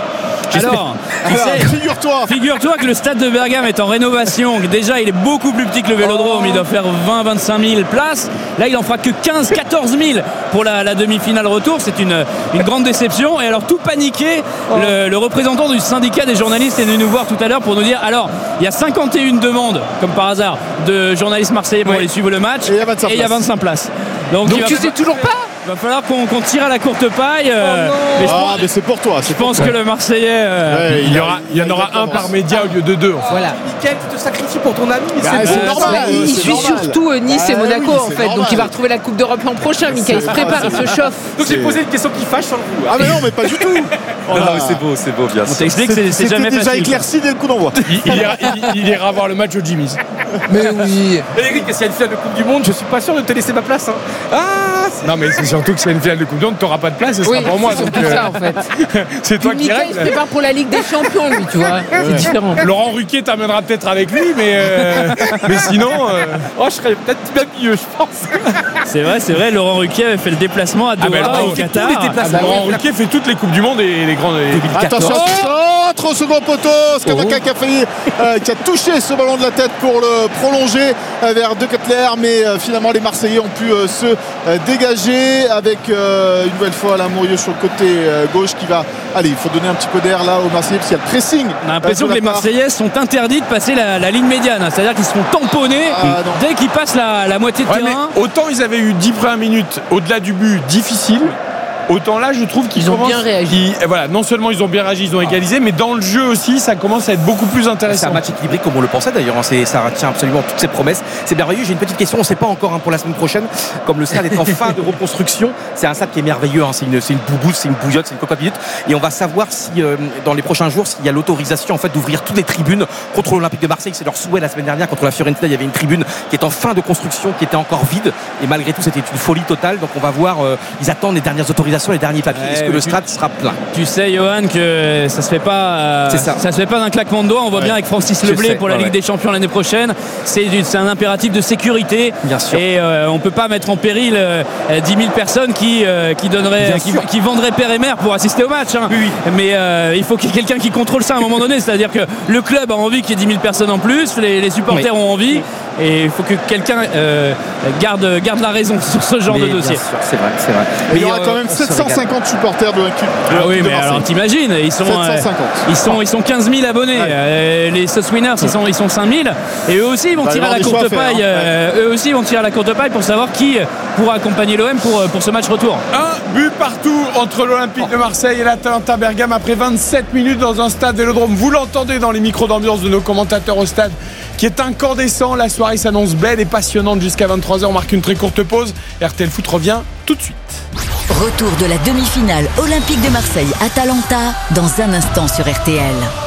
Alors, tu Alors, sais, figure-toi. figure-toi que le stade de Bergame est en rénovation. Déjà, il est beaucoup plus petit que le Vélodrome. Il doit faire vingt à vingt-cinq mille places. Là, il en fera que quinze à quatorze mille pour la, la demi-finale retour. C'est une, une grande déception. Et alors, tout paniqué, le, le représentant du syndicat des journalistes est venu nous voir tout à l'heure pour nous dire alors, il y a cinquante et une demandes, comme par hasard, de journalistes marseillais pour Oui. aller suivre le match. Et il y a vingt-cinq et il y a places. vingt-cinq places. Donc, Donc il va tu fa- sais toujours pas. il va falloir qu'on, qu'on tire à la courte paille. euh, mais je Ah, pense, mais c'est pour toi. je pense que le Marseillais. euh, Ouais, Il y, aura, il y en aura un par média au lieu de deux. Enfin. Voilà. Mickaël, tu te sacrifies pour ton ami. Bah, c'est c'est bon. normal. Bah, il c'est suit normal. surtout euh, Nice Ah et Monaco oui, en c'est fait, donc normal. il va retrouver la Coupe d'Europe l'an prochain. Michael, il se prépare, il se chauffe. Donc j'ai posé une question qui fâche sur le coup. Ah, mais non, mais pas du tout. Non, mais c'est beau, c'est beau, bien On sûr. t'explique que c'est, c'est C'était jamais déjà facile. éclairci dès le coup d'envoi. Il, il ira, il- il ira voir le match au Jimmy's. Mais oui. Et Eric, s'il y a une finale de Coupe du Monde, je suis pas sûr de te laisser ma place. Hein. Ah, c'est- Non, mais c'est surtout que c'est une finale de Coupe du Monde, tu n'auras pas de place, ce sera Oui, pour moi. c'est Donc, surtout euh, ça en fait. c'est toi Puis qui Michael se règle. prépare pour la Ligue des Champions, lui, tu vois. C'est différent. Laurent Ruquier t'amènera peut-être avec lui, mais, euh, mais sinon. euh, oh, je serais peut-être même mieux, je pense. C'est vrai, c'est vrai. Laurent Ruquier avait fait le déplacement à Doha, Ah ben, Laurent, au il fait Qatar. tous les déplacements. Ah bah Laurent oui. Ruquier fait toutes les Coupes du Monde et les grandes. et- Attention, centre au second poteau. Scamaca qui a failli, euh, qui a touché ce ballon de la tête pour le prolonger euh, vers De Ketelaere, mais euh, finalement les Marseillais ont pu euh, se euh, dégager avec euh, une nouvelle fois Alain Mourieux sur le côté euh, gauche qui va. Allez, il faut donner un petit peu d'air là aux Marseillais parce qu'il y a le pressing. On a l'impression euh, que de les la part. Marseillais sont interdits de passer la, la ligne médiane. C'est-à-dire qu'ils se font tamponner Ah, non. dès qu'ils passent la, la moitié de Ouais, mais terrain. autant ils avaient eu dix premières minutes au-delà du but difficile, autant là je trouve qu'ils Ils ont commencent- bien réagi. qu'ils- voilà, non seulement ils ont bien réagi, ils ont égalisé, mais dans le jeu aussi ça commence à être beaucoup plus C'est intéressant. un match équilibré comme on le pensait d'ailleurs. hein. C'est, ça retient absolument toutes ses promesses. C'est merveilleux. J'ai une petite question. On ne sait pas encore hein, pour la semaine prochaine. Comme le stade est en fin de reconstruction, c'est un stade qui est merveilleux. hein. C'est une, c'est une bouboule, c'est une bouillotte, c'est une cocotte minute. Et on va savoir si euh, dans les prochains jours, s'il y a l'autorisation en fait d'ouvrir toutes les tribunes contre l'Olympique de Marseille. C'est leur souhait la semaine dernière contre la Fiorentina. Il y avait une tribune qui est en fin de construction, qui était encore vide. Et malgré tout, c'était une folie totale. Donc on va voir. euh, ils attendent les dernières autorisations, les derniers papiers. Ouais, Est-ce que mais le tu- stade sera plein? Tu sais, Johan, que ça se fait pas. euh, C'est ça. se fait pas d'un claquement de doigts. On voit Ouais. bien avec Francis Je Leblé sais, pour la ouais, Ligue ouais. des Champions l'année prochaine. C'est, du- c'est un impératif de sécurité. Bien sûr. Et euh, on peut pas mettre en péril euh, dix mille personnes qui euh, qui donneraient, Bien qui, sûr. qui vendraient père et mère pour assister au match. hein. Oui, oui. Mais euh, il faut qu'il y ait quelqu'un qui contrôle ça à un moment donné. C'est-à-dire que le club a envie qu'il y ait dix mille personnes en plus, les, les supporters Oui. ont envie, et il faut que quelqu'un euh, garde garde la raison sur ce genre Mais de bien dossier. sûr, c'est vrai, c'est vrai. Mais il y aura euh, quand même on se sept cent cinquante supporters de l'équipe. Ah oui, de mais Marseille. alors t'imagines, ils sont, euh, sept cent cinquante. ils sont, ils sont quinze mille abonnés. Ouais. Euh, les Sauce Winners, ils sont, ils sont cinq mille. Et eux aussi, ils vont Va y tirer à avoir la des choix courte à faire, paille. hein. euh, eux aussi, ils vont tirer à la courte paille pour savoir qui pourra accompagner l'O M pour, pour ce match retour. Un but partout entre l'Olympique de Marseille et l'Atalanta Bergame après vingt-sept minutes dans un stade Vélodrome. Vous l'entendez dans les micros d'ambiance de nos commentateurs au stade qui est incandescent. La soirée s'annonce belle et passionnante jusqu'à vingt-trois heures. On marque une très courte pause. R T L Foot revient tout de suite. Retour de la demi-finale Olympique de Marseille-Atalanta dans un instant sur R T L.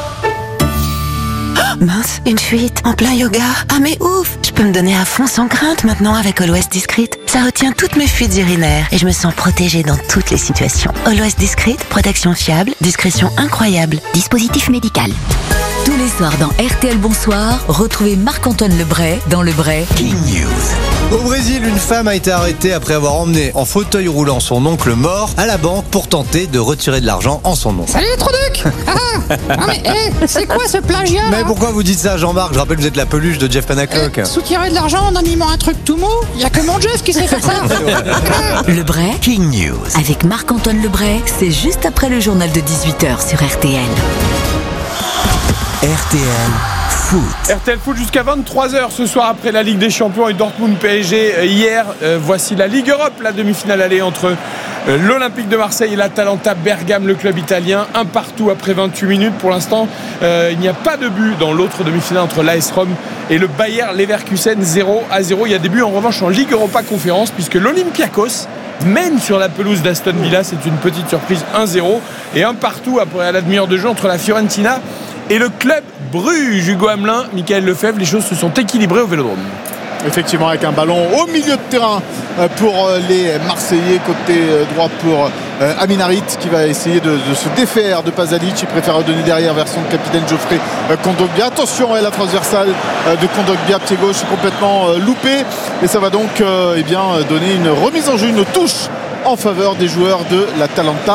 Mince, une fuite en plein yoga. Ah mais ouf, je peux me donner à fond sans crainte maintenant avec Always Discreet. Ça retient toutes mes fuites urinaires et je me sens protégée dans toutes les situations. Always Discreet, protection fiable, discrétion incroyable. Dispositif médical. Tous les soirs dans R T L Bonsoir, retrouvez Marc-Antoine Lebray dans Lebray. Au Brésil, une femme a été arrêtée après avoir emmené en fauteuil roulant son oncle mort à la banque pour tenter de retirer de l'argent en son nom. Salut les Trouducs. Ah, ah mais hé, c'est quoi ce plagiat Mais là pourquoi vous dites ça, Jean-Marc? Je rappelle que vous êtes la peluche de Jeff Panaclock. Eh, Soutirer de l'argent en animant un truc tout mou. Y a que mon Jeff qui sait faire ça. Lebray King News. avec Marc-Antoine Lebray, c'est juste après le journal de dix-huit heures sur R T L. R T L Foot. R T L Foot jusqu'à vingt-trois heures ce soir après la Ligue des Champions et Dortmund P S G euh, hier. Euh, voici la Ligue Europe, la demi-finale allée entre euh, l'Olympique de Marseille et l'Atalanta Bergame, le club italien. Un partout après vingt-huit minutes. Pour l'instant, euh, il n'y a pas de but dans l'autre demi-finale entre l'A S Rome et le Bayer Leverkusen, zéro à zéro. Il y a des buts en revanche en Ligue Europa Conférence puisque l'Olympiakos mène sur la pelouse d'Aston Villa. C'est une petite surprise, un zéro. Et un partout après à la demi-heure de jeu entre la Fiorentina et le club Bruges. Hugo Hamelin, Michael Lefebvre, les choses se sont équilibrées au Vélodrome. Effectivement, avec un ballon au milieu de terrain euh, pour euh, les Marseillais, côté euh, droit pour euh, Amin Harit qui va essayer de, de se défaire de Pasalic. Il préfère redonner derrière vers son capitaine Geoffrey euh, Kondogbia. Attention, ouais, la transversale euh, de Kondogbia, pied gauche, est complètement euh, loupé. Et ça va donc euh, eh bien, donner une remise en jeu, une touche en faveur des joueurs de l'Atalanta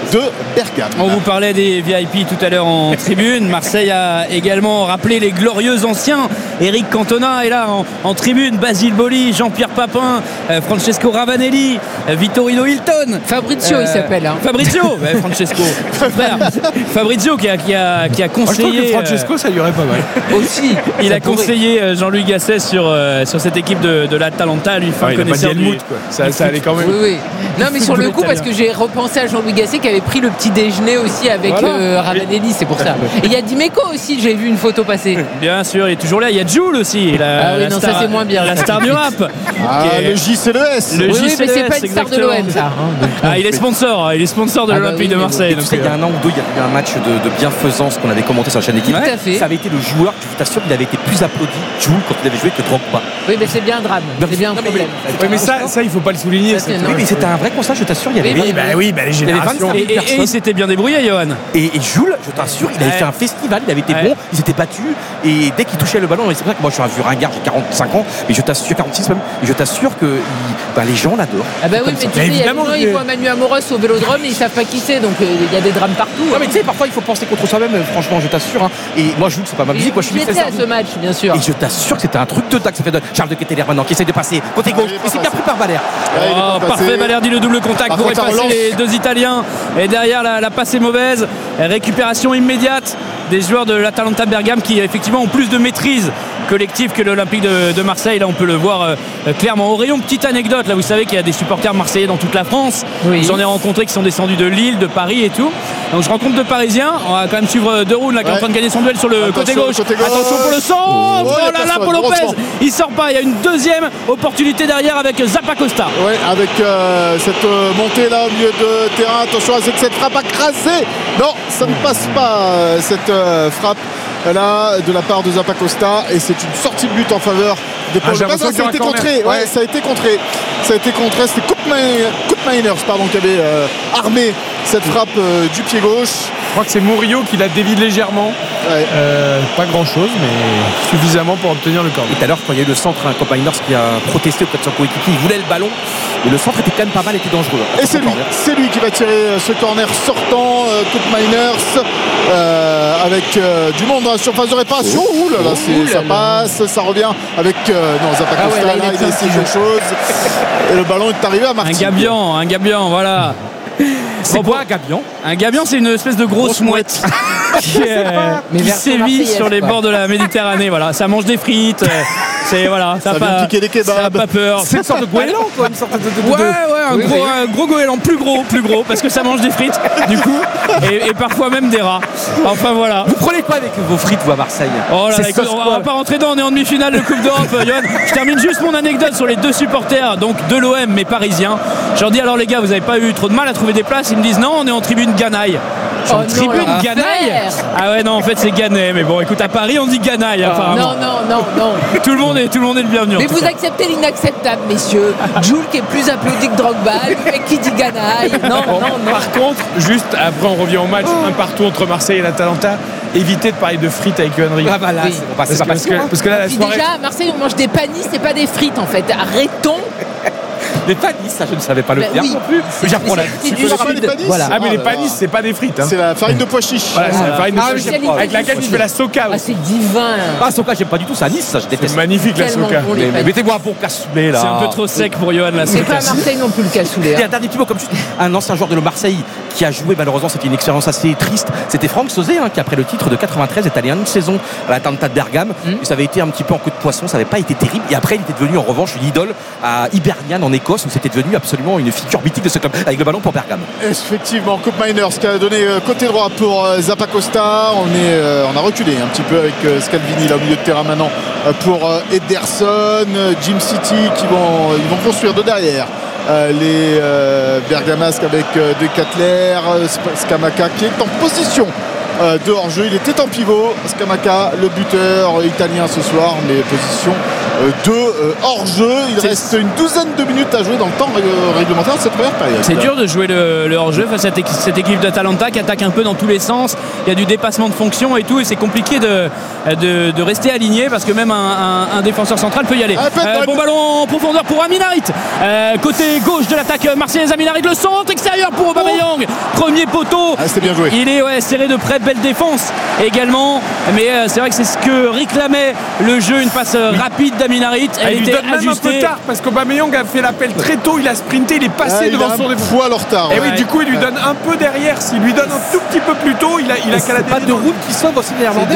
de Bergame. On vous parlait des V I P tout à l'heure en tribune. Marseille a également rappelé les glorieux anciens. Eric Cantona est là en, en tribune. Basile Boli, Jean-Pierre Papin, euh, Francesco Ravanelli, euh, Vittorino Hilton. Fabrizio, euh, il s'appelle. Hein. Fabrizio, ouais, Francesco. Frère, Fabrizio qui a, qui a, qui a conseillé. Moi, je trouve que Francesco, euh, ça lui aurait pas mal. Aussi. Il a conseillé euh, Jean-Louis Gasset sur, euh, sur cette équipe de, de l'Atalanta. Lui, fin ouais, connaisseur du Helmut, quoi. Ça, ça allait quand même. Oui, oui. Non, mais sur le coup, parce que j'ai repensé à Jean-Louis Gasset qui avait pris le petit déjeuner aussi avec voilà. euh, Ravanelli, c'est pour ça. Et il y a Dimeco aussi, j'ai vu une photo passer. Bien sûr, il est toujours là. Il y a Jules aussi. La, ah oui, la non, star, ça c'est moins bien. La star du rap. Ah, est... le J C L S. Le oui, J C L S, oui, mais c'est pas une star de l'O M, ça. Hein, donc, ah, il est sponsor. Il est sponsor de ah l'Olympique bah oui, de Marseille. Tu sais, il y a un an ou deux, il y a eu un match de, de bienfaisance qu'on avait commenté sur la chaîne équipe. Tout à fait. Ça avait été le joueur, je t'assure, il avait été plus applaudi, Jules, quand il avait joué que Drogba. Oui, mais c'est bien un drame. C'est bien un problème. Oui, mais ça, ça, il faut pas le souligner. Ça, oui, mais c'était un vrai constat, je t'assure. Il y avait oui, bah oui, bah les générations. Et, et, et il s'était bien débrouillé, Johan. Et, et Jules, je t'assure, il avait ouais. fait un festival, il avait été ouais. bon, ils étaient battus. Et dès qu'il touchait le ballon, c'est pour ça que moi je suis un vieux ringard, j'ai quarante-cinq ans, mais je t'assure, quarante-six même, et je t'assure que il, bah, les gens l'adorent. Ah bah oui, mais tu sais, évidemment, il y a des gens, ils voient Manu Amoros au Vélodrome et ils savent pas qui c'est, donc il euh, y a des drames partout. Non, hein. Mais tu sais, parfois il faut penser contre soi-même, franchement, je t'assure. Hein. Et moi, Jules, c'est pas ma musique, moi je suis à ce match, bien sûr. Et je t'assure que c'était un truc de tac, ça fait de Charles de Ketteler maintenant qui essaie de passer côté gauche, et c'est bien pris par Valère. Oh, parfait, Valère dit le double contact pour effacer les deux Italiens. Et derrière, la, la passe est mauvaise. Récupération immédiate des joueurs de l'Atalanta Bergame qui effectivement ont plus de maîtrise collective que l'Olympique de, de Marseille. Là, on peut le voir euh, clairement. Au rayon, petite anecdote. Là, vous savez qu'il y a des supporters marseillais dans toute la France. Oui. J'en ai rencontré qui sont descendus de Lille, de Paris et tout. Donc, je rencontre deux Parisiens. On va quand même suivre De Roon là, qui ouais. est en train de gagner son duel sur le Attention, côté gauche. Côté gauche. Attention pour le centre. Oh, oh là là, pour Lopez. Il sort pas. Il y a une deuxième opportunité derrière avec Zappacosta. Oui, avec euh, cette euh, montée là au milieu de terrain. Attention avec cette frappe à craser. Non, ça ne passe pas euh, cette euh, frappe là de la part de Zappacosta et c'est une sortie de but en faveur de Paul ah, Lopez. Ça a été contré, ouais, ouais. ça a été contré. Ça a été contré, c'était Koopmeiners pardon qui avait euh, armé cette frappe euh, du pied gauche. Je crois que c'est Murillo qui la dévie légèrement. Ouais. Euh, pas grand chose, mais suffisamment pour obtenir le corner. Et tout à l'heure, quand il y a eu le centre, un Koopmeiners qui a protesté auprès de son coéquipier, il voulait le ballon. Et le centre était quand même pas mal, était dangereux. Et c'est lui, c'est lui qui va tirer ce corner sortant, euh, Koopmeiners, euh, avec euh, du monde dans la surface de réparation. Oh, ouh là là, oh, ça passe, ça revient avec euh, non Zappacosta, ah ouais, là, là il a essayé quelque chose. Et le ballon est arrivé à Martin. Un gabion, un gabion, voilà. C'est quoi un gabion? Un gabion, c'est une espèce de grosse, grosse mouette qui, euh, qui sévit sur les bords de la Méditerranée. Voilà, ça mange des frites. C'est voilà, ça n'a pas, pas peur. C'est une sorte de goéland, quoi. Une sorte de, de, de, ouais, ouais, un, oui, gros, oui. un gros goéland, plus gros, plus gros, parce que ça mange des frites, du coup, et, et parfois même des rats. Enfin voilà. Vous prenez quoi avec vos frites, vous, à Marseille? Oh là, écoute, on va pas rentrer dedans, on est en demi-finale de Coupe d'Europe, Johan. Je termine juste mon anecdote sur les deux supporters, donc de l'O M, mais parisiens. Je leur dis alors les gars, vous avez pas eu trop de mal à trouver des places? Ils me disent non, on est en tribune Ganaille. Oh en tribune non, Ganaille. Ah ouais non, en fait c'est Ganay, mais bon, écoute, à Paris on dit Ganaille oh, apparemment. Non non non non. Tout le monde est tout le monde est le bienvenu. Mais vous acceptez l'inacceptable, messieurs. Jules qui est plus applaudi que Drogba, le mec qui dit Ganaille. Non bon, non non. Par contre, juste après on revient au match, oh. un partout entre Marseille et l'Atalanta. Évitez de parler de frites avec Yohan Riou. Ah bah là, oui. c'est, parce, parce, que, parce que là la soirée. Déjà à Marseille on mange des panis, c'est pas des frites en fait. Arrêtons. Des panis, ça je ne savais pas le dire oui. non plus. Mais j'apprends la tu connais pas les panis voilà. Ah mais les panis c'est pas des frites hein. C'est la farine de pois chiche. Voilà, c'est la farine de ah, pois chiche avec laquelle tu fais la soca. Ah c'est divin. Ah soca j'aime pas du tout, ça à Nice ça je déteste. C'est magnifique la soca. Bon, mais, mais mettez-moi un bon cassoulet là. C'est un peu trop sec pour Johan la soca. C'est pas à Marseille non plus le cassoulet. Et un dernier petit mot comme un ancien joueur de le Marseille qui a joué, malheureusement c'était une expérience assez triste. C'était Franck Sauzet hein, qui après le titre de quatre-vingt-treize est allé une saison à l'Atalanta de Bergame. Mm. Et ça avait été un petit peu en coup de poisson, ça n'avait pas été terrible. Et après il était devenu en revanche une idole à Hibernian en Écosse où c'était devenu absolument une figure mythique de ce club avec le ballon pour Bergame. Effectivement, Koopmeiners qui a donné côté droit pour euh, Zappacosta. On, est, euh, on a reculé un petit peu avec euh, Scalvini là au milieu de terrain maintenant euh, pour euh, Ederson, euh, Jim City qui vont, ils vont construire de derrière. Euh, les euh, Bergamasques avec euh, De Ketteler, euh, Scamacca qui est en position euh, de hors-jeu. Il était en pivot, Scamacca, le buteur italien ce soir, mais position euh, de euh, hors-jeu. Il c'est reste une douzaine de minutes à jouer dans le temps réglementaire de cette première période. C'est dur de jouer le, le hors-jeu face à cette, cette équipe d'Atalanta qui attaque un peu dans tous les sens. Il y a du dépassement de fonction et tout, et c'est compliqué de, de, de rester aligné parce que même un, un, un défenseur central peut y aller. Euh, bon ballon en profondeur pour Amin Harit, euh, côté gauche de l'attaque marseillaise. Amin Harit, le centre extérieur pour Aubameyang, premier poteau. Ah, c'était bien joué. Il est ouais, serré de près, belle défense également, mais euh, c'est vrai que c'est ce que réclamait le jeu, une passe euh, rapide d'Amin Harit. Elle il était donne même ajustée. un peu tard parce qu'Aubameyang a fait l'appel très tôt, il a sprinté, il est passé ah, devant il son défenseur. Fois le retard. Et ouais. oui, du coup, il lui donne un peu derrière. S'il lui donne un tout petit peu plus tôt, il a, il a qu'à la pas de route qui sauve aussi néerlandais.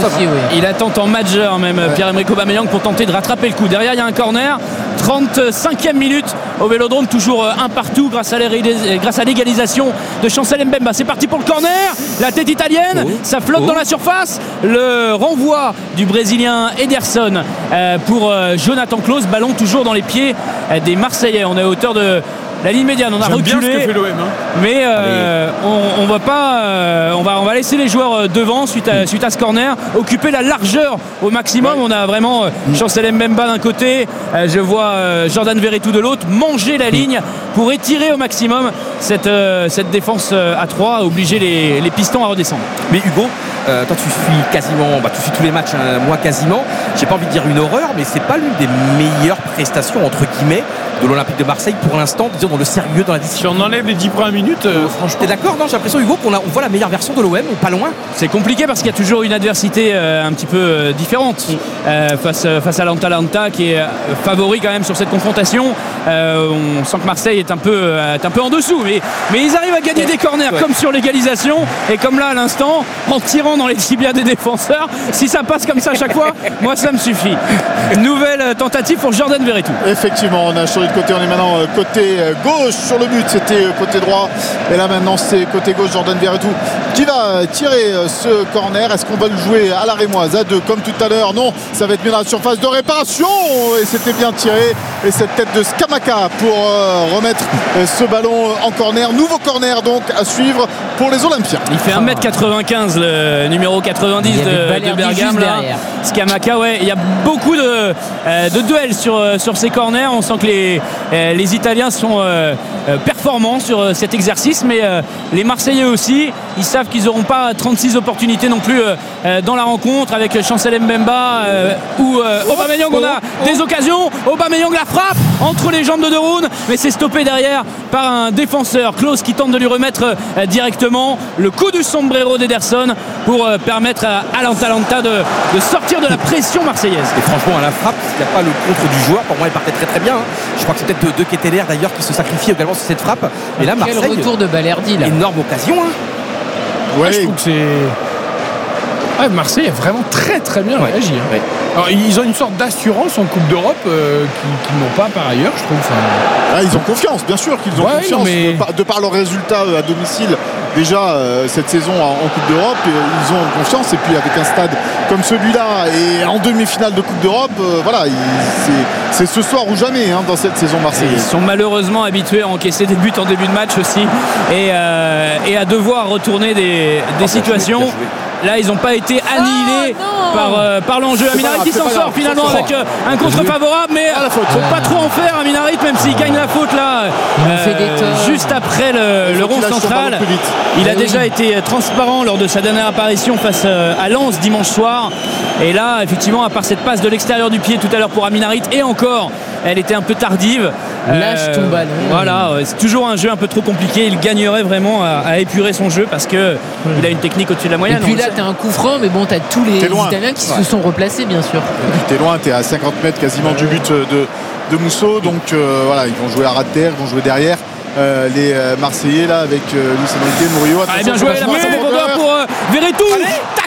Il attend en majeur même ouais. Pierre-Emerick Aubameyang pour tenter de rattraper le coup. Derrière il y a un corner, trente-cinquième minute au Vélodrome, toujours un partout grâce à l'égalisation de Chancel Mbemba. C'est parti pour le corner, la tête italienne, oh. ça flotte oh. dans la surface, le renvoi du Brésilien Ederson euh, pour euh, Jonathan Klaus, ballon toujours dans les pieds euh, des Marseillais. On est à hauteur de la ligne médiane, on a J'aime reculé, bien ce que fait l'O M, hein. mais euh, on, on va pas, euh, on va, on va laisser les joueurs devant suite à, suite à ce corner, occuper la largeur au maximum. Ouais. On a vraiment euh, Chancel Mbemba d'un côté, euh, je vois euh, Jordan Verretou de l'autre, manger la ligne pour étirer au maximum cette, euh, cette défense euh, à trois, obliger les, les pistons à redescendre. Mais Hugo, euh, toi tu suis quasiment, bah, tu suis tous les matchs, hein, moi quasiment. J'ai pas envie de dire une horreur, mais c'est pas l'une des meilleures prestations entre guillemets de l'Olympique de Marseille pour l'instant, disons dans le sérieux, dans la discipline. Si on enlève les dix premières minutes, euh, franchement. T'es d'accord? Non, j'ai l'impression, Hugo, qu'on a, on voit la meilleure version de l'O M, pas loin. C'est compliqué parce qu'il y a toujours une adversité euh, un petit peu euh, différente euh, face, euh, face à l'Atalanta qui est euh, favori quand même sur cette confrontation. Euh, on sent que Marseille est un peu, euh, est un peu en dessous, mais, mais ils arrivent à gagner des corners ouais. comme sur l'égalisation et comme là à l'instant, en tirant dans les tibias des défenseurs. Si ça passe comme ça à chaque fois, moi ça me suffit. Nouvelle tentative pour Jordan Verretou. Effectivement, on a changé de côté, on est maintenant côté gauche sur le but, c'était côté droit et là maintenant c'est côté gauche. Jordan Verretou qui va tirer ce corner. Est-ce qu'on va le jouer à la rémoise à deux comme tout à l'heure? Non, ça va être mis dans la surface de réparation et c'était bien tiré, et cette tête de Scamacca pour euh, remettre euh, ce ballon en corner. Nouveau corner donc à suivre pour les Olympiens. Il fait un mètre quatre-vingt-quinze, le numéro quatre-vingt-dix de, de Bergame là. Scamacca, ouais, il y a beaucoup de, euh, de duels sur, sur ces corners. On sent que les, euh, les Italiens sont euh, performants sur euh, cet exercice, mais euh, les Marseillais aussi. Ils savent qu'ils n'auront pas trente-six opportunités non plus euh, dans la rencontre avec Chancel Mbemba euh, ou euh, Aubameyang. On a des occasions. Aubameyang la frappe entre les jambes de De Roon, mais c'est stoppé derrière par un défenseur, Klaus, qui tente de lui remettre euh, directement le coup du sombrero d'Ederson pour euh, permettre à, à l'Atalanta de, de sortir de la pression marseillaise. Et franchement, à la frappe, il n'y a pas le contre du joueur. Pour moi, il partait très très bien. Hein. Je crois que c'est peut-être De Ketelaere d'ailleurs qui se sacrifie également sur cette frappe. Et là, Marseille, quel retour de Balerdi là. Énorme occasion. Hein. Ouais, ah, je trouve que c'est. Ah, Marseille a vraiment très très bien ouais. réagi. Hein. Ouais. Alors, ils ont une sorte d'assurance en Coupe d'Europe euh, qu'ils n'ont pas par ailleurs, je trouve. Ça... Ah, ils ont confiance, bien sûr qu'ils ont ouais, confiance. Mais... De, par, de par leurs résultats à domicile, déjà euh, cette saison en, en Coupe d'Europe, et, euh, ils ont confiance. Et puis avec un stade comme celui-là et en demi-finale de Coupe d'Europe, euh, voilà, c'est ce soir ou jamais hein, dans cette saison marseillaise. Ils sont malheureusement habitués à encaisser des buts en début de match aussi et, euh, et à devoir retourner des, des oh, situations. Là, ils n'ont pas été annihilés oh, par, euh, par l'enjeu. Amin Harit qui s'en sort finalement avec euh, un contre favorable, mais il ne faut pas trop en faire. Amin Harit, même s'il gagne la faute là, euh, juste après le, le rond central. Il a déjà été transparent lors de sa dernière apparition face à Lens dimanche soir. Et là, effectivement, à part cette passe de l'extérieur du pied tout à l'heure pour Amin Harit, et encore, elle était un peu tardive. Lâche euh, ton ballon. Voilà, c'est toujours un jeu un peu trop compliqué. Il gagnerait vraiment à, à épurer son jeu parce que mmh. il a une technique au-dessus de la moyenne. Et puis là, t'as un coup franc, mais bon, t'as tous les Italiens qui ouais. se sont replacés, bien sûr. T'es loin, t'es à cinquante mètres quasiment du but de, de Musso. Donc euh, voilà, ils vont jouer à ras de terre, ils vont jouer derrière. Euh, les euh, Marseillais là avec euh, Luis Enrique, Murillo. Allez, bien joué, la passe en profondeur pour euh, Verretou. Tac,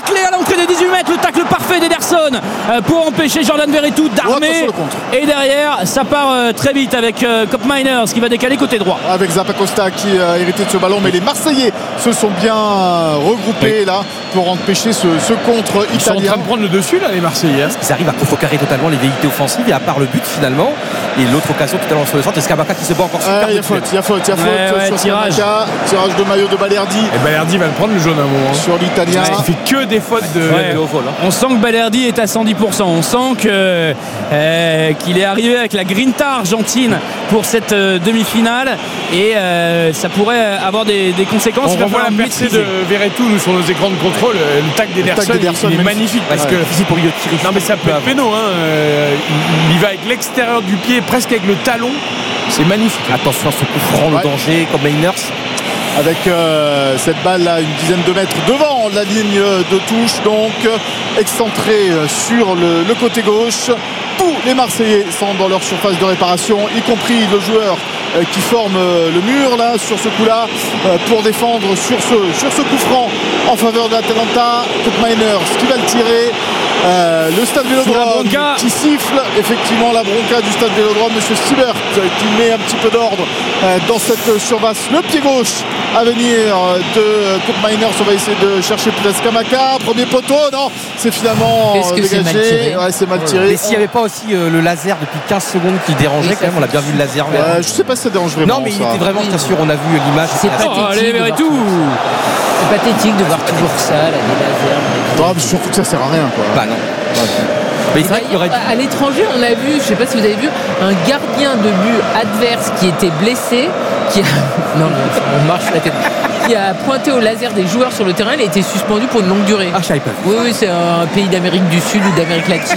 taclé à l'entrée des dix-huit mètres, le tacle parfait d'Ederson euh, pour empêcher Jordan Verretou d'armer. Et derrière, ça part euh, très vite avec euh, Kopp Miners qui va décaler côté droit. Avec Zappacosta qui a hérité de ce ballon, mais les Marseillais se sont bien regroupés oui. là pour empêcher ce, ce contre Ils italien. Ils sont en train de prendre le dessus là, les Marseillais. Ils arrivent à contrecarrer totalement les velléités offensives et à part le but finalement. Et l'autre occasion tout à l'heure sur le centre, c'est Scamacca qui se bat encore sur Il y a faute, il y a faute, il y a faute ouais, ouais, sur tirage. Scamacca, tirage de maillot de Balerdi. Et Balerdi va le prendre le jaune à un moment. Sur l'Italien. Ouais, il fait que des fautes de, ouais. de haut vol. Hein. On sent que Balerdi est à cent dix pour cent. On sent que, euh, qu'il est arrivé avec la grinta argentine pour cette euh, demi-finale et euh, ça pourrait avoir des, des conséquences. On revoit la percée de Verretou nous sur nos écrans de contrôle. Le tac d'Ederson, il, il est magnifique parce ouais. que physique pour lui de tirer. Non mais ça peut être péno. Hein. Euh, il, il va avec l'extérieur du pied, presque avec le talon. C'est magnifique. Attention à ce coup franc, le ouais. danger comme Miners. Avec euh, cette balle là une dizaine de mètres devant la ligne de touche, donc excentré sur le, le côté gauche. Tous les Marseillais sont dans leur surface de réparation, y compris le joueur euh, qui forme euh, le mur là sur ce coup là euh, pour défendre sur ce, sur ce coup franc en faveur de l'Atalanta. Kopp Miners qui va le tirer. Euh, le stade Vélodrome qui siffle effectivement la bronca du stade Vélodrome. Monsieur Stibert qui met un petit peu d'ordre euh, dans cette surface. Le pied gauche à venir de Kopp Miners. On va essayer de chercher peut-être Scamacca. Premier poteau, non, c'est finalement euh, dégagé. C'est mal tiré, ouais, c'est mal tiré. Mais s'il n'y avait pas aussi euh, le laser depuis quinze secondes qui dérangeait oui, quand même, on a bien vu le laser. Euh, je sais pas si ça dérange vraiment. Non, mais ça. il était vraiment, je t'assure, on a vu l'image. C'est pathétique. Oh, allez, de tout. C'est pathétique de voir toujours ça, là, des lasers. Non, mais surtout que ça sert à rien, quoi. Bah non. Mais c'est vrai qu'il y aurait... À l'étranger, on a vu, je sais pas si vous avez vu, un gardien de but adverse qui était blessé, qui a... non, mais on marche la tête. Qui a pointé au laser des joueurs sur le terrain, il a été suspendu pour une longue durée. Ah, je savais pas. Oui, oui, c'est un pays d'Amérique du Sud ou d'Amérique latine.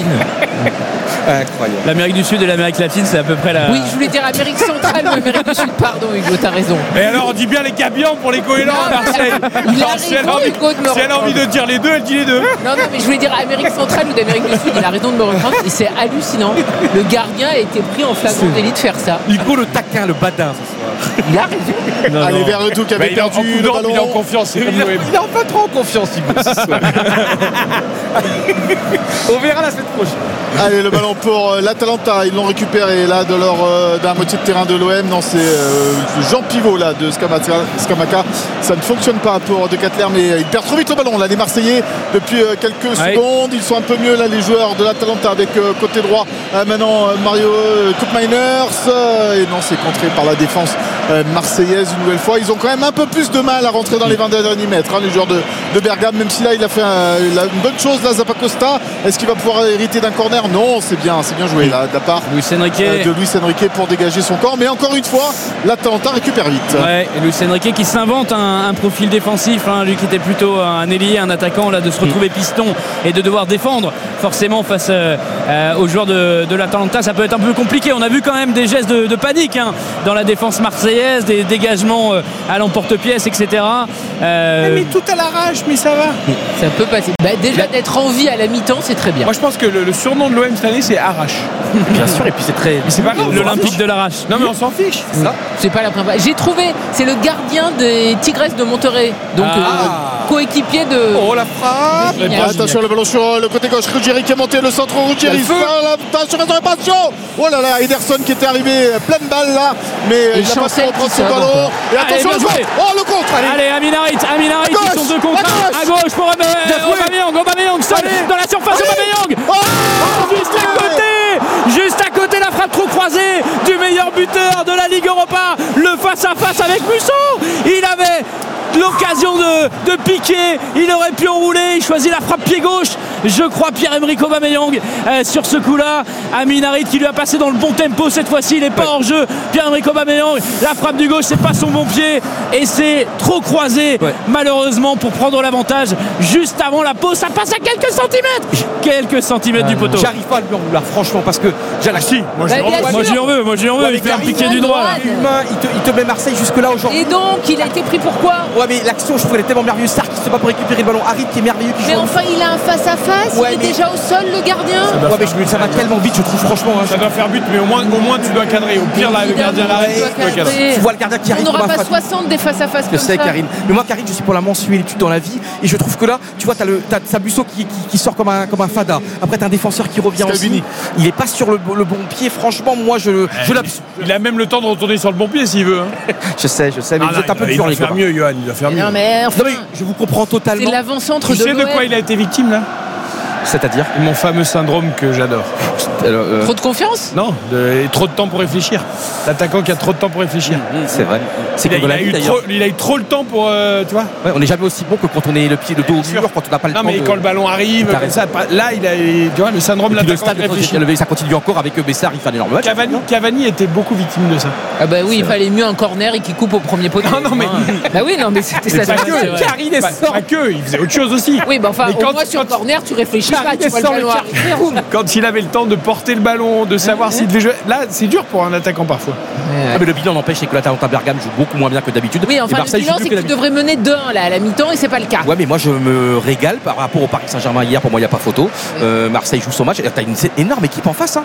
Incroyable. L'Amérique du Sud et l'Amérique latine, c'est à peu près la. Oui, je voulais dire Amérique centrale ou Amérique du Sud, pardon, Hugo, t'as raison. Et alors, on dit bien les Gabians pour les goélands à Marseille. Il a raison, si elle a envie, Hugo, de me si elle a envie de dire les deux, elle dit les deux. Non, non, mais je voulais dire Amérique centrale ou d'Amérique du Sud, il a raison de me reprendre, et c'est hallucinant. Le gardien a été pris en flagrant délit de faire ça. Hugo, le taquin, le badin ce soir. Il a raison. Non, Allez, Verretou qui avait bah, perdu il le ballon. Il est en confiance. Il, il, il est en pas trop en confiance, Hugo. On verra la semaine prochaine. Allez, le ballon pour euh, l'Atalanta. Ils l'ont récupéré là de leur euh, d'un moitié de terrain de l'O M. Non, c'est euh, Jean Pivot là de Scamacca. Scamacca. Ça ne fonctionne pas pour De Ketelaere, mais ils perdent trop vite le ballon là. Les Marseillais depuis euh, quelques ouais. secondes, ils sont un peu mieux là les joueurs de l'Atalanta avec euh, côté droit. Euh, maintenant euh, Mario euh, Kopp Miners euh, et non, c'est contré par la défense euh, marseillaise une nouvelle fois. Ils ont quand même un peu plus de mal à rentrer dans les vingt derniers mètres. Hein, les joueurs de, de Bergame, même si là il a fait un, il a une bonne chose là, Zappacosta. Est-ce qu'il va pouvoir hériter d'un corner? Non, c'est bien, c'est bien joué là de la part Luis Enrique. Euh, de Luis Enrique pour dégager son corps. Mais encore une fois, l'Atalanta récupère vite. Ouais, et Luis Enrique qui s'invente un, un profil défensif, hein, lui qui était plutôt un ailier, un attaquant, là de se retrouver piston et de devoir défendre forcément face euh, euh, aux joueurs de, de l'Atalanta. Ça peut être un peu compliqué. On a vu quand même des gestes de, de panique hein, dans la défense marseillaise, des dégagements euh, à l'emporte-pièce, et cetera. Euh... Mais tout à l'arrache, mais ça va. Ça peut passer. Bah, déjà d'être en vie à la mi-temps, c'est très bien. Moi, je pense que le, le surnom de l'O M cette année, c'est Arrache. Bien sûr, et puis c'est très. Mais c'est pas grave. L'Olympique de l'Arrache. Non, mais on s'en fiche. C'est ça. C'est pas la première. J'ai trouvé. C'est le gardien des Tigresses de Monterrey. Donc ah. euh, coéquipier de. Oh la frappe. Attention, le ballon sur le côté gauche. Ruggieri qui est monté, le centre Ruggieri. Attention, attention. Oh là là, Ederson qui était arrivé pleine balle là, mais et il n'a pas pu prendre ce ballon. Et attention, allez, le contre. Oh le contre. Allez, allez Aminarit, Aminarit, ils sont deux contre un. À gauche pour Aubameyang, Aubameyang seul dans la surface. Aubameyang. Oh, oh, juste à côté, juste à côté la frappe trop croisée du meilleur buteur de la Ligue Europa. Le face à face avec Musso. Il avait l'occasion de, de piquer, il aurait pu enrouler, il choisit la frappe pied gauche, je crois Pierre-Emerick Aubameyang euh, sur ce coup-là. Amin Harit qui lui a passé dans le bon tempo cette fois-ci, il n'est pas ouais. hors jeu. Pierre-Emerick Aubameyang, la frappe du gauche, c'est pas son bon pied et c'est trop croisé ouais. malheureusement pour prendre l'avantage juste avant la pause. Ça passe à quelques centimètres, quelques centimètres euh, du poteau. J'arrive pas à le vouloir franchement parce que si, moi je bah, moi j'y en veux, moi j'y en veux, il fait un piqué du droit. Humain, il, te, il te met Marseille jusque là aujourd'hui. Et donc il a été pris pour quoi? Ouais, mais l'action, je trouve qu'elle est tellement merveilleuse. Sarr qui se bat pour récupérer le ballon. Harit qui est merveilleux. Qui mais joue enfin, il a un face-à-face. Ouais, il est mais... déjà au sol, le gardien. Ça, ouais, mais je, ça va tellement vite, je trouve, franchement. Hein, ça doit faire but, mais au moins, au moins tu dois cadrer. Au pire, là, le gardien l'arrête. Tu vois le gardien qui arrive. On n'aura pas soixante des face-à-face comme ça. Je sais, Karine. Mais moi, Karine, je suis pour la mensualité dans la vie. Et je trouve que là, tu vois, t'as le t'as Sabusso qui, qui, qui sort comme un, comme un fada. Après, t'as un défenseur qui revient aussi. Il est pas sur le, le bon pied. Franchement, moi, je, ouais, je l'abs... Il a même le temps de retourner sur le bon pied s'il veut. Hein. Je sais, je sais. Mais ah, vous êtes un peu dur, les gars. Il doit faire mieux, Johan. Il doit faire mieux. Non, mais, enfin, non, mais je vous comprends totalement. C'est l'avant-centre de Tu sais de quoi il a été victime, là? C'est-à-dire mon fameux syndrome que j'adore. Alors, euh... Trop de confiance? Non, de... trop de temps pour réfléchir. L'attaquant qui a trop de temps pour réfléchir. Mmh, c'est vrai. C'est il, a, il, a eu trop, il a eu trop le temps pour, euh, tu vois. Ouais, on n'est jamais aussi bon que quand on est le pied le dos au mur, quand on n'a pas le non, temps. Non, mais de... quand le ballon arrive, comme ça, là, il a, tu vois, le syndrome de l'attaquant qui réfléchit. Ça continue encore avec Bessard, il fait un énorme match. Cavani, Cavani était beaucoup victime de ça. Ah bah oui, il fallait mieux un corner et qui coupe au premier poteau. Non, non, mais bah oui, non, mais c'était ça. Karine est sort. Pas que, il faisait autre chose aussi. Oui, bah enfin, au moins sur le corner, tu réfléchis pas, tu vois le ballon. Quand il avait le temps de porter le ballon, de savoir s'il devait jouer. Là, c'est dur pour un attaquant parfois. Ouais. Ah, mais le bilan n'empêche que l'Atalanta Bergame joue beaucoup moins bien que d'habitude. Oui, enfin, le bilan, c'est que tu devrais mener deux un là, à la mi-temps et c'est pas le cas. Ouais, mais moi, je me régale par rapport au Paris Saint-Germain hier. Pour moi, il n'y a pas photo. Euh, Marseille joue son match. T'as une énorme équipe en face. Hein.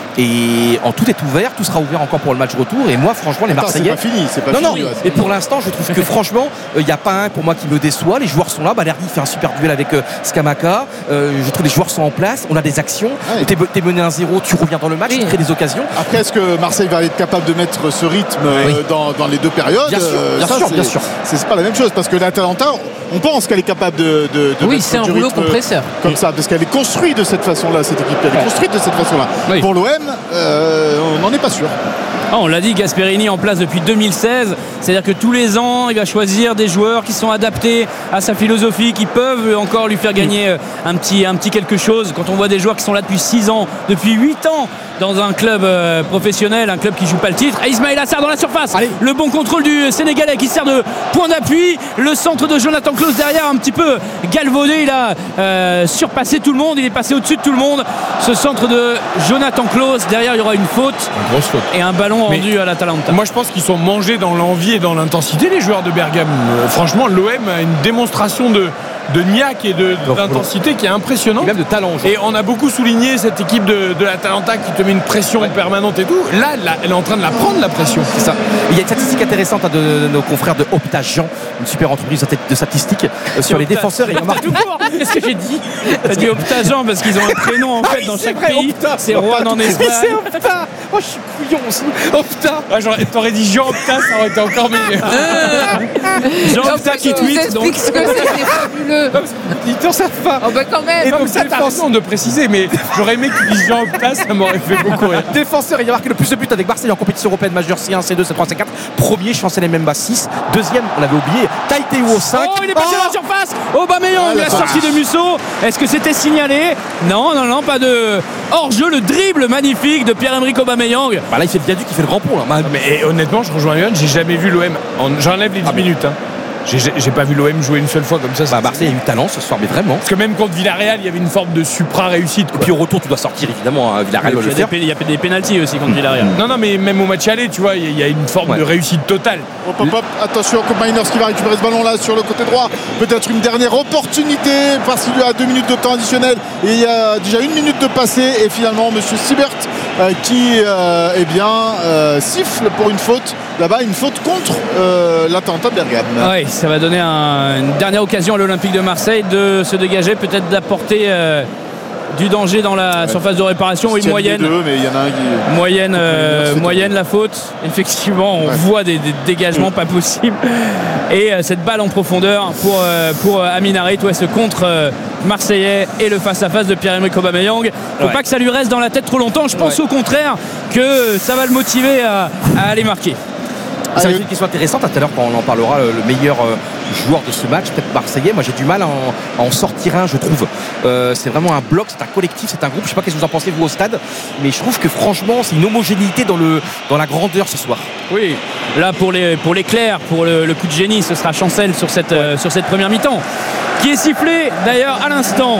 Et en tout est ouvert, tout sera ouvert encore pour le match retour. Et moi, franchement, les Marseillais. Attends, c'est pas fini, c'est pas non, fini. Non, ouais, et pour l'instant, je trouve que franchement, il n'y a pas un pour moi qui me déçoit. Les joueurs sont là. Balerdi fait un super duel avec euh, Scamacca. Euh, je trouve que les joueurs sont en place. On a des actions. Ah, t'es, t'es mené un zéro, tu reviens dans le match, oui. Tu crées des occasions. Après, est-ce que Marseille va être capable de mettre ce rythme oui. euh, dans, dans les deux périodes? Bien sûr, bien, ça, sûr, c'est, bien sûr. C'est, c'est pas la même chose parce que l'Atalanta, on pense qu'elle est capable de, de, de oui, c'est un rouleau compresseur comme ça, parce qu'elle est construite de cette façon-là, cette équipe. Elle est construite de cette façon-là. Oui. Pour l'O M, euh, on n'en est pas sûr. Ah, on l'a dit, Gasperini en place depuis deux mille seize, c'est-à-dire que tous les ans il va choisir des joueurs qui sont adaptés à sa philosophie, qui peuvent encore lui faire gagner un petit, un petit quelque chose. Quand on voit des joueurs qui sont là depuis six ans, depuis huit ans dans un club euh, professionnel, un club qui joue pas le titre. Et Ismaïla Sarr dans la surface. Allez. Le bon contrôle du Sénégalais qui sert de point d'appui, le centre de Jonathan Klaus derrière un petit peu galvaudé, il a euh, surpassé tout le monde, il est passé au-dessus de tout le monde. Ce centre de Jonathan Klaus, derrière il y aura une faute, une grosse faute et un ballon mais rendu à l'Atalanta. Moi je pense qu'ils sont mangés dans l'envie et dans l'intensité, les joueurs de Bergame. Euh, franchement, l'O M a une démonstration de de niaque et de, d'intensité qui est impressionnante. Et même de talent. Genre. Et on a beaucoup souligné cette équipe de, de l'Atalanta qui te met une pression ouais. permanente et tout. Là, là, elle est en train de la prendre, la pression. C'est ça. Il y a une statistique intéressante hein, de, de nos confrères de Opta Jean, une super entreprise de statistiques euh, sur les défenseurs. Et Opta tout court. Qu'est-ce que j'ai dit? T'as dit Opta Jean parce qu'ils ont un prénom en fait ah, dans chaque vrai, pays. Opta. C'est Rouen en Espagne. Mais c'est Opta. Oh, je suis couillon aussi. Opta. Ah, t'aurais dit Jean Opta, ça aurait été encore meilleur. Jean Opta qui tweet. Donc. Ce que c'est, c'est fabuleux. Ils ne savent pas. Oh bah quand même. Et donc ça, t'as raison de préciser, mais j'aurais aimé qu'ils disent Jean Opta, ça m'aurait fait beaucoup rire. Défenseur, il a marqué le plus de buts avec Marseille en compétition européenne majeure C un, C deux, C trois, C quatre. Premier, Chancel Mbemba six. Deuxième, on l'avait oublié, Taiteo cinq. Oh, il est passé oh. à la surface. Aubameyang, ah, la sortie de Musso. Est-ce que c'était signalé? Non, non, non, pas de hors-jeu. Le dribble magnifique de Pierre-Emerick Aubameyang. Bah là, il fait le Viaduc, il fait le grand pont là. Mais et, honnêtement, je rejoins Yoann, j'ai jamais vu l'O M. En, j'enlève les dix ah, minutes. Hein. J'ai, j'ai pas vu l'O M jouer une seule fois comme ça. Bah, Marseille a eu talent ce soir, mais vraiment. Parce que même contre Villarreal, il y avait une forme de supra-réussite. Et puis au retour, tu dois sortir évidemment. Hein. Villarreal, il, y a des, il y a des pénaltys aussi contre Villarreal. Non, non, mais même au match aller, tu vois, il y a une forme ouais. de réussite totale. Hop, hop, hop. Attention, Koop Miners qui va récupérer ce ballon-là sur le côté droit. Peut-être une dernière opportunité parce qu'il y a deux minutes de temps additionnel. Et il y a déjà une minute de passé. Et finalement, monsieur Siebert euh, qui euh, eh bien, euh, siffle pour une faute. Là-bas, une faute contre euh, l'Atalanta Bergame. Oui, ça va donner un, une dernière occasion à l'Olympique de Marseille de se dégager, peut-être d'apporter euh, du danger dans la ouais. surface de réparation. Oui, moyenne. Deux, mais il y en a un qui... Moyenne, euh, moyenne la faute. Effectivement, on ouais. voit des, des dégagements mmh. pas possibles. Et euh, cette balle en profondeur pour, euh, pour euh, Amin Harit, ouais, ce contre euh, marseillais et le face-à-face de Pierre-Emerick Aubameyang. Faut ouais. pas que ça lui reste dans la tête trop longtemps. Je pense ouais. au contraire que ça va le motiver à, à aller marquer. Ça va être une question intéressante tout à l'heure quand on en parlera, le meilleur joueur de ce match, peut-être marseillais. Moi j'ai du mal à en, à en sortir un, je trouve. Euh, c'est vraiment un bloc, c'est un collectif, c'est un groupe. Je sais pas qu'est-ce que vous en pensez vous au stade, mais je trouve que franchement c'est une homogénéité dans, le, dans la grandeur ce soir. Oui, là pour les, pour l'éclair, pour le, le coup de génie, ce sera Chancel sur cette, ouais. euh, sur cette première mi-temps qui est sifflé d'ailleurs à l'instant.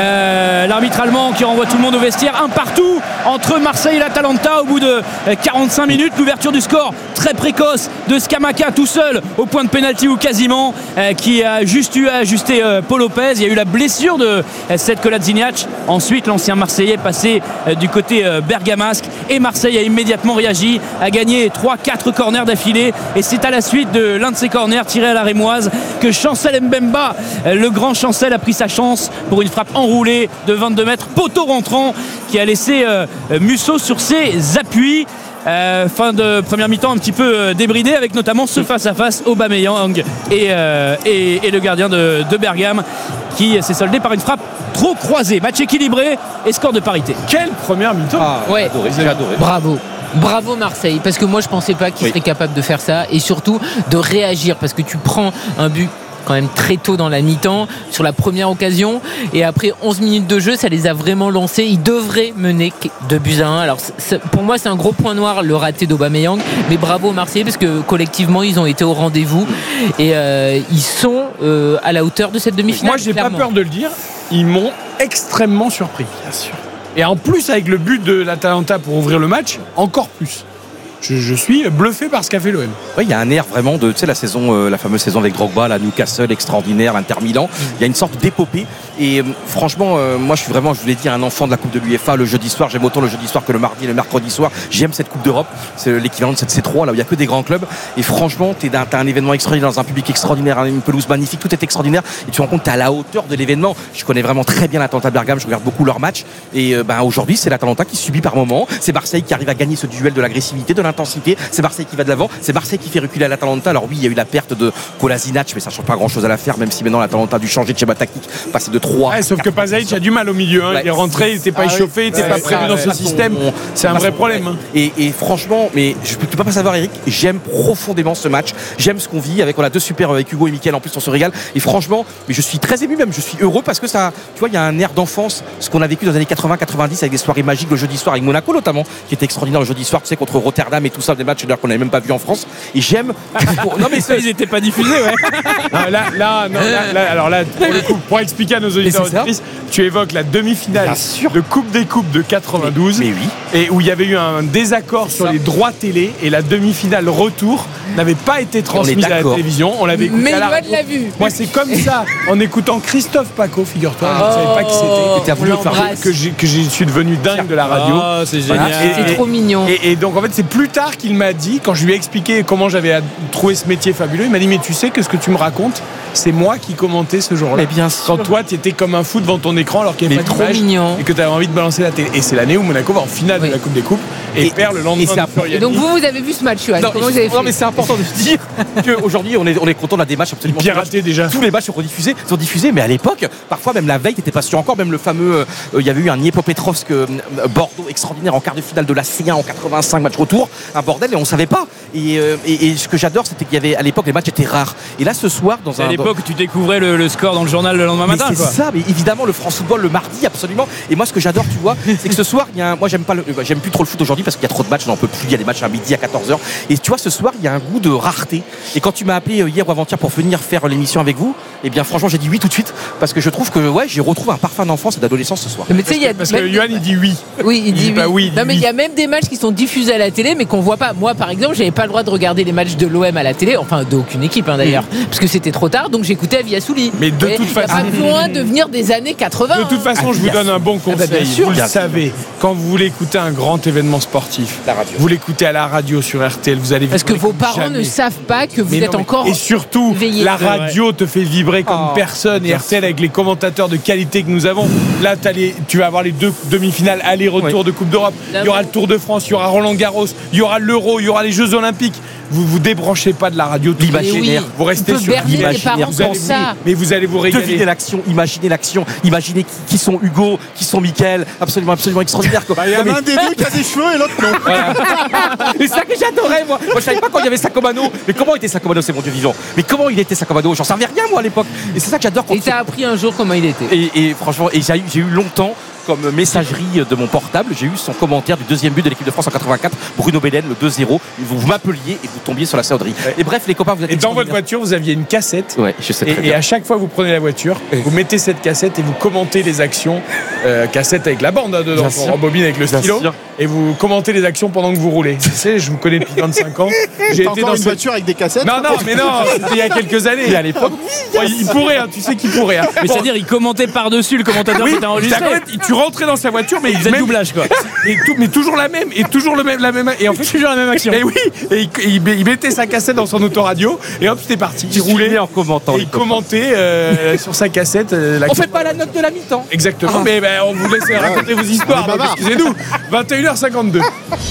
Euh, l'arbitre allemand qui renvoie tout le monde au vestiaire. Un partout entre Marseille et l'Atalanta au bout de quarante-cinq minutes. L'ouverture du score très précoce de Scamacca tout seul au point de pénalty ou quasiment, euh, qui a juste eu à ajuster euh, Paul Lopez. Il y a eu la blessure de euh, Seth Kolasinac. Ensuite l'ancien Marseillais passé euh, du côté euh, bergamasque, et Marseille a immédiatement réagi, a gagné trois quatre corners d'affilée, et c'est à la suite de l'un de ces corners tirés à la rémoise que Chancel Mbemba, euh, le grand Chancel, a pris sa chance pour une frappe enroulée de vingt-deux mètres, poteau rentrant, qui a laissé euh, Musso sur ses appuis. Euh, fin de première mi-temps un petit peu euh, débridé, avec notamment ce face-à-face Aubameyang et, euh, et, et le gardien de, de Bergame, qui s'est soldé par une frappe trop croisée. Match équilibré et score de parité. Quelle première mi-temps. Ah, ouais. Adoré, j'ai adoré. Bravo. Bravo Marseille, parce que moi je pensais pas qu'ils oui. seraient capables de faire ça, et surtout de réagir, parce que tu prends un but quand même très tôt dans la mi-temps sur la première occasion, et après onze minutes de jeu ça les a vraiment lancés. Ils devraient mener deux buts à un. Alors pour moi c'est un gros point noir le raté d'Aubameyang, mais bravo aux Marseillais parce que collectivement ils ont été au rendez-vous, et euh, ils sont euh, à la hauteur de cette demi-finale. Moi j'ai clairement. pas peur de le dire, ils m'ont extrêmement surpris, bien sûr. Et en plus avec le but de l'Atalanta pour ouvrir le match, encore plus. Je, je suis bluffé par ce qu'a fait l'O M. Oui, il y a un air vraiment de, tu sais, la saison, euh, la fameuse saison avec Drogba, la Newcastle extraordinaire, Inter Milan. Il y a une sorte d'épopée. Et euh, franchement, euh, moi, je suis vraiment, je vous l'ai dit, un enfant de la Coupe de l'UEFA le jeudi soir. J'aime autant le jeudi soir que le mardi et le mercredi soir. J'aime cette Coupe d'Europe. C'est l'équivalent de cette C trois, là où il y a que des grands clubs. Et franchement, t'es d'un, t'as un événement extraordinaire dans un public extraordinaire, une pelouse magnifique, tout est extraordinaire. Et tu te rends compte, t'es à la hauteur de l'événement. Je connais vraiment très bien l'Atalanta Bergame. Je regarde beaucoup leurs matchs. Et euh, ben aujourd'hui, c'est l'Atalanta qui subit par moment. C'est Marseille qui arrive à gagner ce duel de l'agressivité, de l'intensité. C'est Marseille qui va de l'avant, c'est Marseille qui fait reculer à l'Atalanta. Alors oui, il y a eu la perte de Kolasinac, mais ça ne change pas grand chose à l'affaire, même si maintenant l'Atalanta a dû changer de schéma tactique, passer de trois. Ouais, sauf que Pasalic a du mal au milieu, hein. Ouais. Il est rentré, il n'était pas Ah échauffé, il n'était ouais, pas ouais, prévu ouais, dans ouais, ce ouais, système. on- C'est un vrai problème. hein. Et, et franchement, mais je ne peux pas savoir, Eric, j'aime profondément ce match. J'aime ce qu'on vit avec, on a deux super avec Hugo et Mickaël, en plus on se régale. Et franchement, mais je suis très ému même, je suis heureux parce que ça, tu vois, il y a un air d'enfance, ce qu'on a vécu dans les années quatre-vingts quatre-vingt-dix avec des soirées magiques le jeudi soir avec Monaco notamment, qui était extraordinaire le jeudi soir, tu sais, contre Rotterdam et tout ça, des matchs d'ailleurs qu'on n'avait même pas vu en France. Et j'aime. Non mais ça ils n'étaient pas diffusés, ouais. Ah, là, là, non, là, là, alors là, pour, le coup, pour expliquer à nos auditeurs et c'est ça. auditrices, tu évoques la demi-finale Bien sûr. de Coupe des Coupes de quatre-vingt-douze, Mais- mais oui. et où il y avait eu un désaccord sur ça. les droits télé, et la demi-finale retour n'avait pas été transmise à la d'accord. télévision. On l'avait écouté Mais à la Yoann radio. l'a vu. Moi, c'est comme ça, en écoutant Christophe Paco, figure-toi, je ne savais pas qui Oh, c'était. Tu as voulu on faire l'embrasse. Que j'ai- que j'ai suis devenu dingue de la radio. Ah, c'est Voilà. génial. Et- C'est et- trop mignon. Et, et donc en fait c'est plus tard qu'il m'a dit, quand je lui ai expliqué comment j'avais ad- trouvé ce métier fabuleux, il m'a dit mais tu sais que ce que tu me racontes, c'est moi qui commentais ce jour-là. Mais bien sûr. Quand toi tu étais comme un fou devant ton écran alors qu'il y avait Mais pas trop d'image mignon. et que tu avais envie de balancer la télé. Et c'est l'année où Monaco va en finale Oui. de la Coupe des Coupes et, Et- perd le et lendemain c'est de important. Et donc vous, vous avez vu ce match, Yoann. Non, Comment il- vous avez non, fait mais c'est important de dire qu'aujourd'hui on est, on est content, on a des matchs absolument Piraté déjà. Tous les matchs sont rediffusés, sont diffusés, mais à l'époque, parfois même la veille, t'étais pas sûr encore. Même le fameux, euh, il y avait eu un Niepopetrovsk euh, Bordeaux extraordinaire en quart de finale de la C un en quatre-vingt-cinq, match retour, un bordel, et on savait pas. Et, euh, et, et ce que j'adore, c'était qu'il y avait à l'époque les matchs étaient rares. Et là, ce soir, dans C'est un à l'époque où tu découvrais le, le score dans le journal le lendemain mais matin, c'est quoi. ça, mais évidemment le France Football le mardi absolument. Et moi ce que j'adore, tu vois, c'est que ce soir il y a un... moi j'aime pas le... j'aime plus trop le foot aujourd'hui parce qu'il y a trop de matchs, on n'en peut plus. Il y a des matchs à midi, à quatorze heures. Et tu vois, ce soir il y a un goût de rareté. Et quand tu m'as appelé hier ou avant-hier pour venir faire l'émission avec vous, eh bien franchement j'ai dit oui tout de suite parce que je trouve que ouais, j'ai retrouvé un parfum d'enfance et d'adolescence ce soir. Mais tu sais, il y a Parce même- que Yoann il dit oui. Oui, il dit dit pas oui. oui, il dit non, mais il oui. y a même des matchs qui sont diffusés à la télé, mais qu'on voit pas. Moi, par exemple, j'avais pas le droit de regarder les matchs de l'O M à la télé, enfin d'aucune équipe hein, d'ailleurs, parce que c'était trop tard, donc j'écoutais à Via Souli. Mais de toute Il y a façon- pas besoin de venir des années quatre-vingts. De toute façon, Ah, je vous bien donne un bon Ah bah, conseil. bien sûr. vous le Bien sûr. savez, quand vous voulez écouter un grand événement sportif, La radio. vous l'écoutez à la radio sur R T L, vous allez Parce que vibrer vos comme parents jamais. ne savent pas que vous Mais êtes non, mais- encore Et surtout, éveillés. la C'est radio te fait vibrer comme Oh, personne. Et bien R T L avec les commentateurs de qualité que nous avons. Là, t'as les- tu vas avoir les deux demi-finales aller-retour Oui. de Coupe d'Europe. Il y aura le Tour de France, il y aura Roland Garros, il y aura l'Euro, il y aura les Jeux Olympiques. Vous vous débranchez pas de la radio. tout L'imaginaire. le Mais temps. oui, Vous restez tu peux sur berner tes l'imaginaire. parents Vous allez pour vous- ça. Mais vous allez vous Devinez régaler. l'action, imaginez l'action, imaginez qui, qui sont Hugo, qui sont Mickaël, absolument, absolument extraordinaire. quoi. Bah, il y a Non, mais- un des deux qui a des cheveux et l'autre non. C'est ça que j'adorais moi. Moi je savais pas quand il y avait Sacomano. Mais comment était Sacomano, c'est mon Dieu vivant. Mais comment il était Sacomano, j'en savais rien moi à l'époque. Et c'est ça que j'adore quand Et t'as appris un jour comment il était. et, et franchement, et j'ai eu, j'ai eu longtemps comme messagerie de mon portable, j'ai eu son commentaire du deuxième but de l'équipe de France en quatre-vingt-quatre, Bruno Belen, le deux zéro. Vous, vous m'appeliez et vous tombiez sur la sauderie. Ouais. Et bref, les copains, vous êtes. Et dans votre voiture, vous aviez une cassette. Ouais, je sais très et, bien. et à chaque fois que vous prenez la voiture, vous mettez cette cassette et vous commentez les actions. Euh, cassette avec la bande hein, dedans, on rembobine avec le stylo. Et vous commentez les actions pendant que vous roulez. Tu sais, je vous connais depuis vingt-cinq ans. J'ai été dans une cette... voiture avec des cassettes. Non, non, mais non, c'était il y a quelques années. Et à l'époque, oh, il pourrait, hein, tu sais qu'il pourrait. Hein. Mais bon. C'est-à-dire, il commentait par-dessus le commentateur oui, qui était enregistré. Tu rentrais dans sa voiture, mais il faisait le doublage, quoi. Et tout, mais toujours la même, et toujours le même, la même, et en fait toujours la même action. Et oui, et il, il, il mettait sa cassette dans son autoradio, et hop, c'était parti. Il roulait en commentant. Et il commentait euh, sur sa cassette. Euh, on fait pas la note de la mi-temps. Exactement. Ah. Mais ben, on vous laisse raconter vos histoires. Donc, excusez-nous. vingt et une heures cinquante-deux.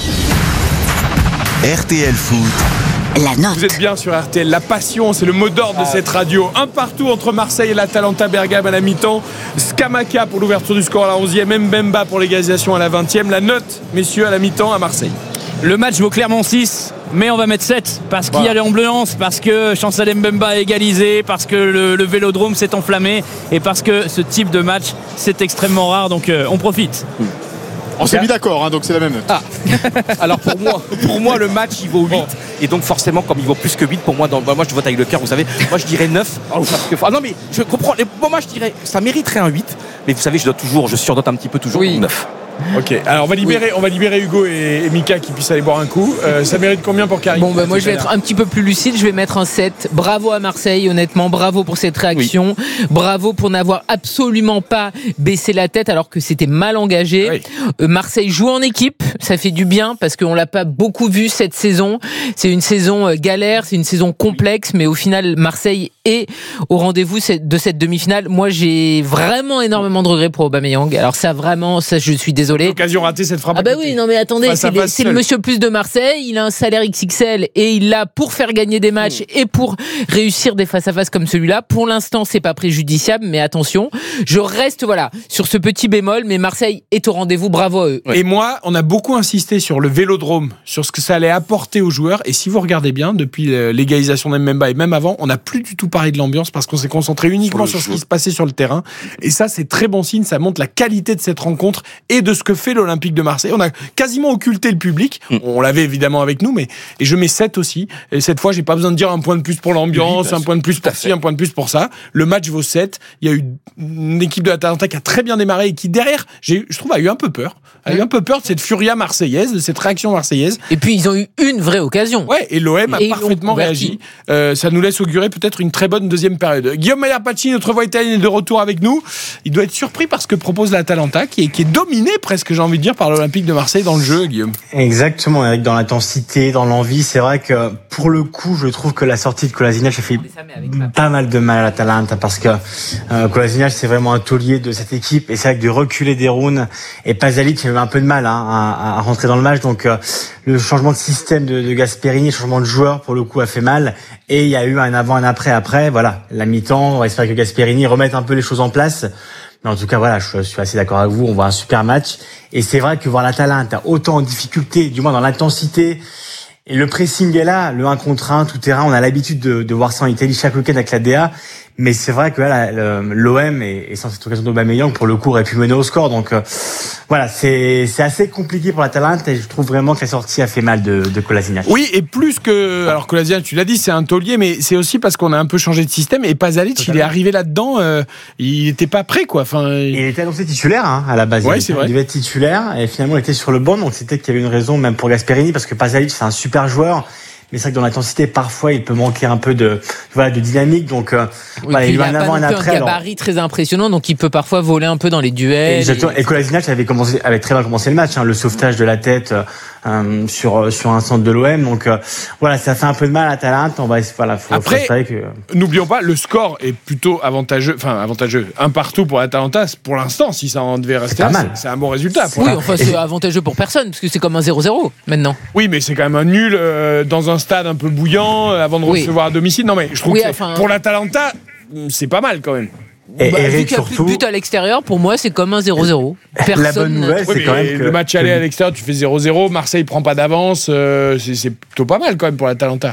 R T L Foot. La note. Vous êtes bien sur R T L. La passion, c'est le mot d'ordre de cette radio. Un partout entre Marseille et l'Atalanta Bergame à la mi-temps. Scamacca pour l'ouverture du score à la onzième. Mbemba pour l'égalisation à la vingtième. La note, messieurs, à la mi-temps à Marseille. Le match vaut clairement six, mais on va mettre sept parce qu'il voilà. y a l'ambiance, parce que Chancel Mbemba a égalisé, parce que le, le Vélodrome s'est enflammé et parce que ce type de match, c'est extrêmement rare. Donc euh, on profite. Mmh. On s'est mis d'accord, hein, donc c'est la même note. Ah. Alors pour moi, pour moi, le match il vaut huit. Et donc forcément, comme il vaut plus que huit, pour moi, dans, moi je vote avec le cœur, vous savez. Moi je dirais neuf. Parce que, ah non mais je comprends. Pour moi je dirais, ça mériterait un huit. Mais vous savez, je dois toujours, je surnote un petit peu toujours oui. neuf. Ok, alors on va libérer, oui. on va libérer Hugo et, et Mika qui puissent aller boire un coup. Euh, ça mérite combien pour Karim? Bon, bah moi je vais être un petit peu plus lucide, je vais mettre un sept. Bravo à Marseille, honnêtement, bravo pour cette réaction. Oui. Bravo pour n'avoir absolument pas baissé la tête alors que c'était mal engagé. Oui. Euh, Marseille joue en équipe, ça fait du bien parce qu'on l'a pas beaucoup vu cette saison. C'est une saison galère, c'est une saison complexe, mais au final, Marseille est au rendez-vous de cette demi-finale. Moi, j'ai vraiment énormément de regrets pour Aubameyang. Alors ça, vraiment, ça, je suis désolé. L'occasion ratée, cette frappe. Ah bah oui, non mais attendez, c'est, les, c'est le monsieur plus de Marseille, il a un salaire X X L et il l'a pour faire gagner des matchs mmh. et pour réussir des face-à-face comme celui-là. Pour l'instant, c'est pas préjudiciable, mais attention, je reste voilà sur ce petit bémol, mais Marseille est au rendez-vous, bravo à eux. Et moi, on a beaucoup insisté sur le Vélodrome, sur ce que ça allait apporter aux joueurs, et si vous regardez bien, depuis l'égalisation d'Mbemba et même avant, on n'a plus du tout parlé de l'ambiance parce qu'on s'est concentré uniquement sur ce qui se passait sur le terrain, et ça c'est très bon signe, ça montre la qualité de cette rencontre et de ce que fait l'Olympique de Marseille. On a quasiment occulté le public. Mmh. On l'avait évidemment avec nous, mais et je mets sept aussi. Et cette fois, j'ai pas besoin de dire un point de plus pour l'ambiance, oui, un point de plus pour ci, un point de plus pour ça. Le match vaut sept. Il y a eu une équipe de l'Atalanta qui a très bien démarré et qui derrière, j'ai, je trouve, a eu un peu peur. A mmh. eu un peu peur de cette furia marseillaise, de cette réaction marseillaise. Et puis ils ont eu une vraie occasion. Ouais. Et l'O M a et parfaitement réagi. Euh, ça nous laisse augurer peut-être une très bonne deuxième période. Guillaume Maillard-Pacini, notre voix italienne, est de retour avec nous. Il doit être surpris par ce que propose l'Atalanta, qui est, qui est dominé presque, j'ai envie de dire, par l'Olympique de Marseille dans le jeu, Guillaume. Exactement, Eric, dans l'intensité, dans l'envie. C'est vrai que pour le coup, je trouve que la sortie de Kolasinac a fait pas mal de mal à l'Atalanta parce que euh, Kolasinac, c'est vraiment un taulier de cette équipe et c'est vrai que de reculer Deroun et Pasalic, il avait un peu de mal hein, à, à rentrer dans le match. Donc euh, le changement de système de, de Gasperini, le changement de joueur pour le coup a fait mal et il y a eu un avant, un après. Après, voilà, la mi-temps, on va espérer que Gasperini remette un peu les choses en place. Mais en tout cas, voilà, je suis assez d'accord avec vous. On voit un super match. Et c'est vrai que voir l'Atalanta autant en difficulté, du moins dans l'intensité, et le pressing est là, le un contre un, tout terrain. On a l'habitude de, de voir ça en Italie chaque week-end avec la D A. Mais c'est vrai que là, l'O M et sans cette occasion d'Aubameyang, pour le coup, aurait pu mener au score. Donc euh, voilà, c'est, c'est assez compliqué pour l'Atalanta et je trouve vraiment que la sortie a fait mal de, de Kolasinac. Oui, et plus que... Alors Kolasinac, tu l'as dit, c'est un taulier, mais c'est aussi parce qu'on a un peu changé de système. Et Pasalic, il est arrivé là-dedans, euh, il n'était pas prêt, quoi. Enfin, il... il était annoncé titulaire hein, à la base. Ouais, il, c'est était, vrai. il devait être titulaire et finalement il était sur le banc. Donc c'était qu'il y avait une raison même pour Gasperini parce que Pasalic, c'est un super joueur. Mais c'est vrai que dans l'intensité, parfois, il peut manquer un peu de, voilà, de dynamique. Donc, euh, oui, voilà, il y a un avant, un après. Il a un gabarit alors... très impressionnant, donc il peut parfois voler un peu dans les duels. Exactement. Et, et Kolasinac avait commencé, avait très bien commencé le match, hein, le sauvetage de la tête euh, sur sur un centre de l'O M. Donc euh, voilà, ça fait un peu de mal à Atalanta. On va, voilà, faut, après, faut que... n'oublions pas, le score est plutôt avantageux, enfin avantageux, un partout pour l'Atalanta. Pour l'instant, si ça en devait rester, c'est, là, c'est, c'est un bon résultat. Oui, enfin c'est et... avantageux pour personne, parce que c'est comme un zéro zéro maintenant. Oui, mais c'est quand même un nul euh, dans un stade un peu bouillant. Avant de oui. recevoir à domicile. Non, mais je trouve oui, que enfin... pour l'Atalanta, c'est pas mal quand même. Et bah, Eric, vu qu'il n'y a surtout... plus de but à l'extérieur, pour moi, c'est comme un zéro zéro. Personne... La bonne nouvelle, oui, c'est quand même que... Le match aller à l'extérieur, tu fais zéro zéro. Marseille prend pas d'avance. Euh, c'est, c'est plutôt pas mal quand même pour l'Atalanta.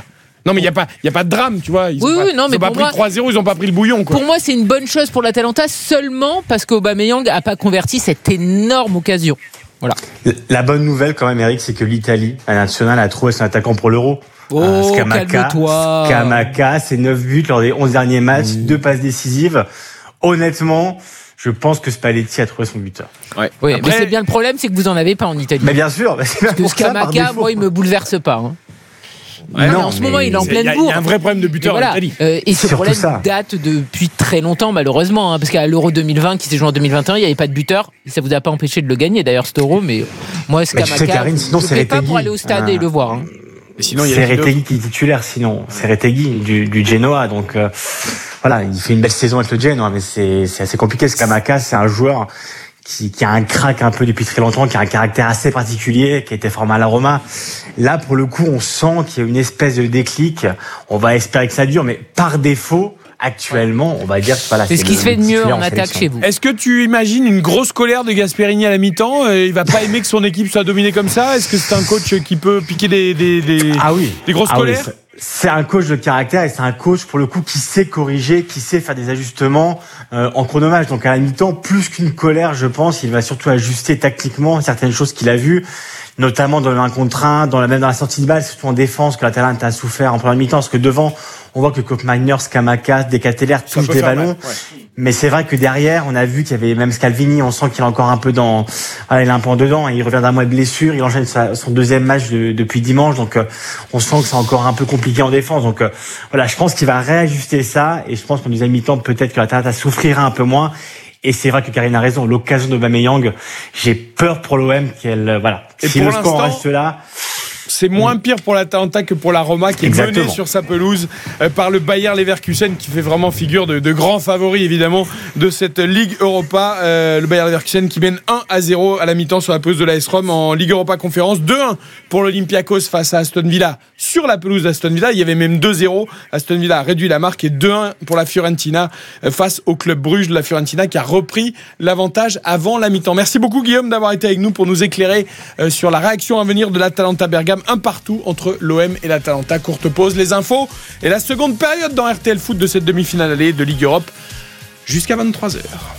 Non, mais il n'y a, a pas de drame, tu vois. Ils oui, n'ont oui, pas, pas pris moi, trois zéro, ils n'ont pas pris le bouillon. Quoi. Pour moi, c'est une bonne chose pour l'Atalanta seulement parce qu'Aubameyang n'a pas converti cette énorme occasion. Voilà. La bonne nouvelle, quand même, Eric, c'est que l'Italie, la nationale, a trouvé son attaquant pour l'Euro. Oh, euh, Scamacca, calme-toi. Scamacca, c'est neuf buts lors des onze derniers matchs, mmh. deux passes décisives. Honnêtement, je pense que Spalletti a trouvé son buteur. Ouais. Oui, Après, mais c'est bien le problème, c'est que vous en avez pas en Italie. Mais bien sûr, c'est parce que Scamacca, moi, il me bouleverse pas. Hein. Ouais, non, en ce moment, il est en pleine bourre. Il y a un vrai problème de buteur voilà. en Italie. Euh, et ce problème ça. date depuis très longtemps, malheureusement, hein, parce qu'à l'Euro deux mille vingt, qui s'est joué en deux mille vingt et un, il n'y avait pas de buteur. Ça vous a pas empêché de le gagner, d'ailleurs, cet Euro. Mais moi, Scamacca, tu sais, Karine, sinon, je ne vais pas pour aller au stade ah. et le voir. Hein. Et sinon, c'est Retegui qui est titulaire, sinon. C'est Retegui du, du Genoa. Donc, euh, voilà, il fait une belle saison avec le Genoa, mais c'est, c'est assez compliqué. Scamacca, c'est un joueur qui, qui a un crack un peu depuis très longtemps, qui a un caractère assez particulier, qui a été formé à la Roma. Là, pour le coup, on sent qu'il y a une espèce de déclic. On va espérer que ça dure, mais par défaut, actuellement, on va dire que voilà, c'est, c'est ce qui se fait de mieux en, en attaque chez vous. Est-ce que tu imagines une grosse colère de Gasperini à la mi-temps ? Il va pas aimer que son équipe soit dominée comme ça ? Est-ce que c'est un coach qui peut piquer des, des, des, ah oui. des grosses ah colères ? Oui, c'est un coach de caractère et c'est un coach pour le coup qui sait corriger, qui sait faire des ajustements euh, en chronomètre. Donc à la mi-temps, plus qu'une colère, je pense, il va surtout ajuster tactiquement certaines choses qu'il a vues, notamment dans le un contre un, dans la, même dans la sortie de balle, surtout en défense, que l'Atalanta a souffert en première mi-temps, parce que devant, on voit que Koopmeiners, Scamacca, Decateller touchent des ballons. Mal, ouais. Mais c'est vrai que derrière, on a vu qu'il y avait même Scalvini, on sent qu'il est encore un peu dans, ah, il est un peu en dedans, et il revient d'un mois de blessure, il enchaîne sa, son deuxième match de, depuis dimanche, donc, euh, on sent que c'est encore un peu compliqué en défense. Donc, euh, voilà, je pense qu'il va réajuster ça, et je pense qu'en deuxième mi-temps, peut-être que l'Atalanta souffrira un peu moins. Et c'est vrai que Karine a raison, l'occasion d'Aubameyang, j'ai peur pour l'O M qu'elle, euh, voilà. Et si pour le score reste là, c'est moins pire pour l'Atalanta que pour la Roma qui est menée sur sa pelouse euh, par le Bayer Leverkusen qui fait vraiment figure de, de grand favori évidemment de cette Ligue Europa. Euh, le Bayer Leverkusen qui mène un à zéro à la mi-temps sur la pelouse de l'A S Rome en Ligue Europa Conférence. deux un pour l'Olympiakos face à Aston Villa sur la pelouse d'Aston Villa. Il y avait même deux zéro. Aston Villa a réduit la marque et deux un pour la Fiorentina euh, face au club Bruges de la Fiorentina qui a repris l'avantage avant la mi-temps. Merci beaucoup Guillaume d'avoir été avec nous pour nous éclairer euh, sur la réaction à venir de l'Atalanta Bergame. Un partout entre l'O M et l'Atalanta. Courte pause, les infos et la seconde période dans R T L Foot de cette demi-finale allée de Ligue Europe jusqu'à vingt-trois heures.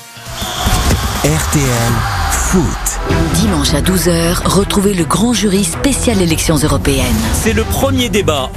R T L Foot. Dimanche à douze heures, retrouvez le grand jury spécial élections européennes. C'est le premier débat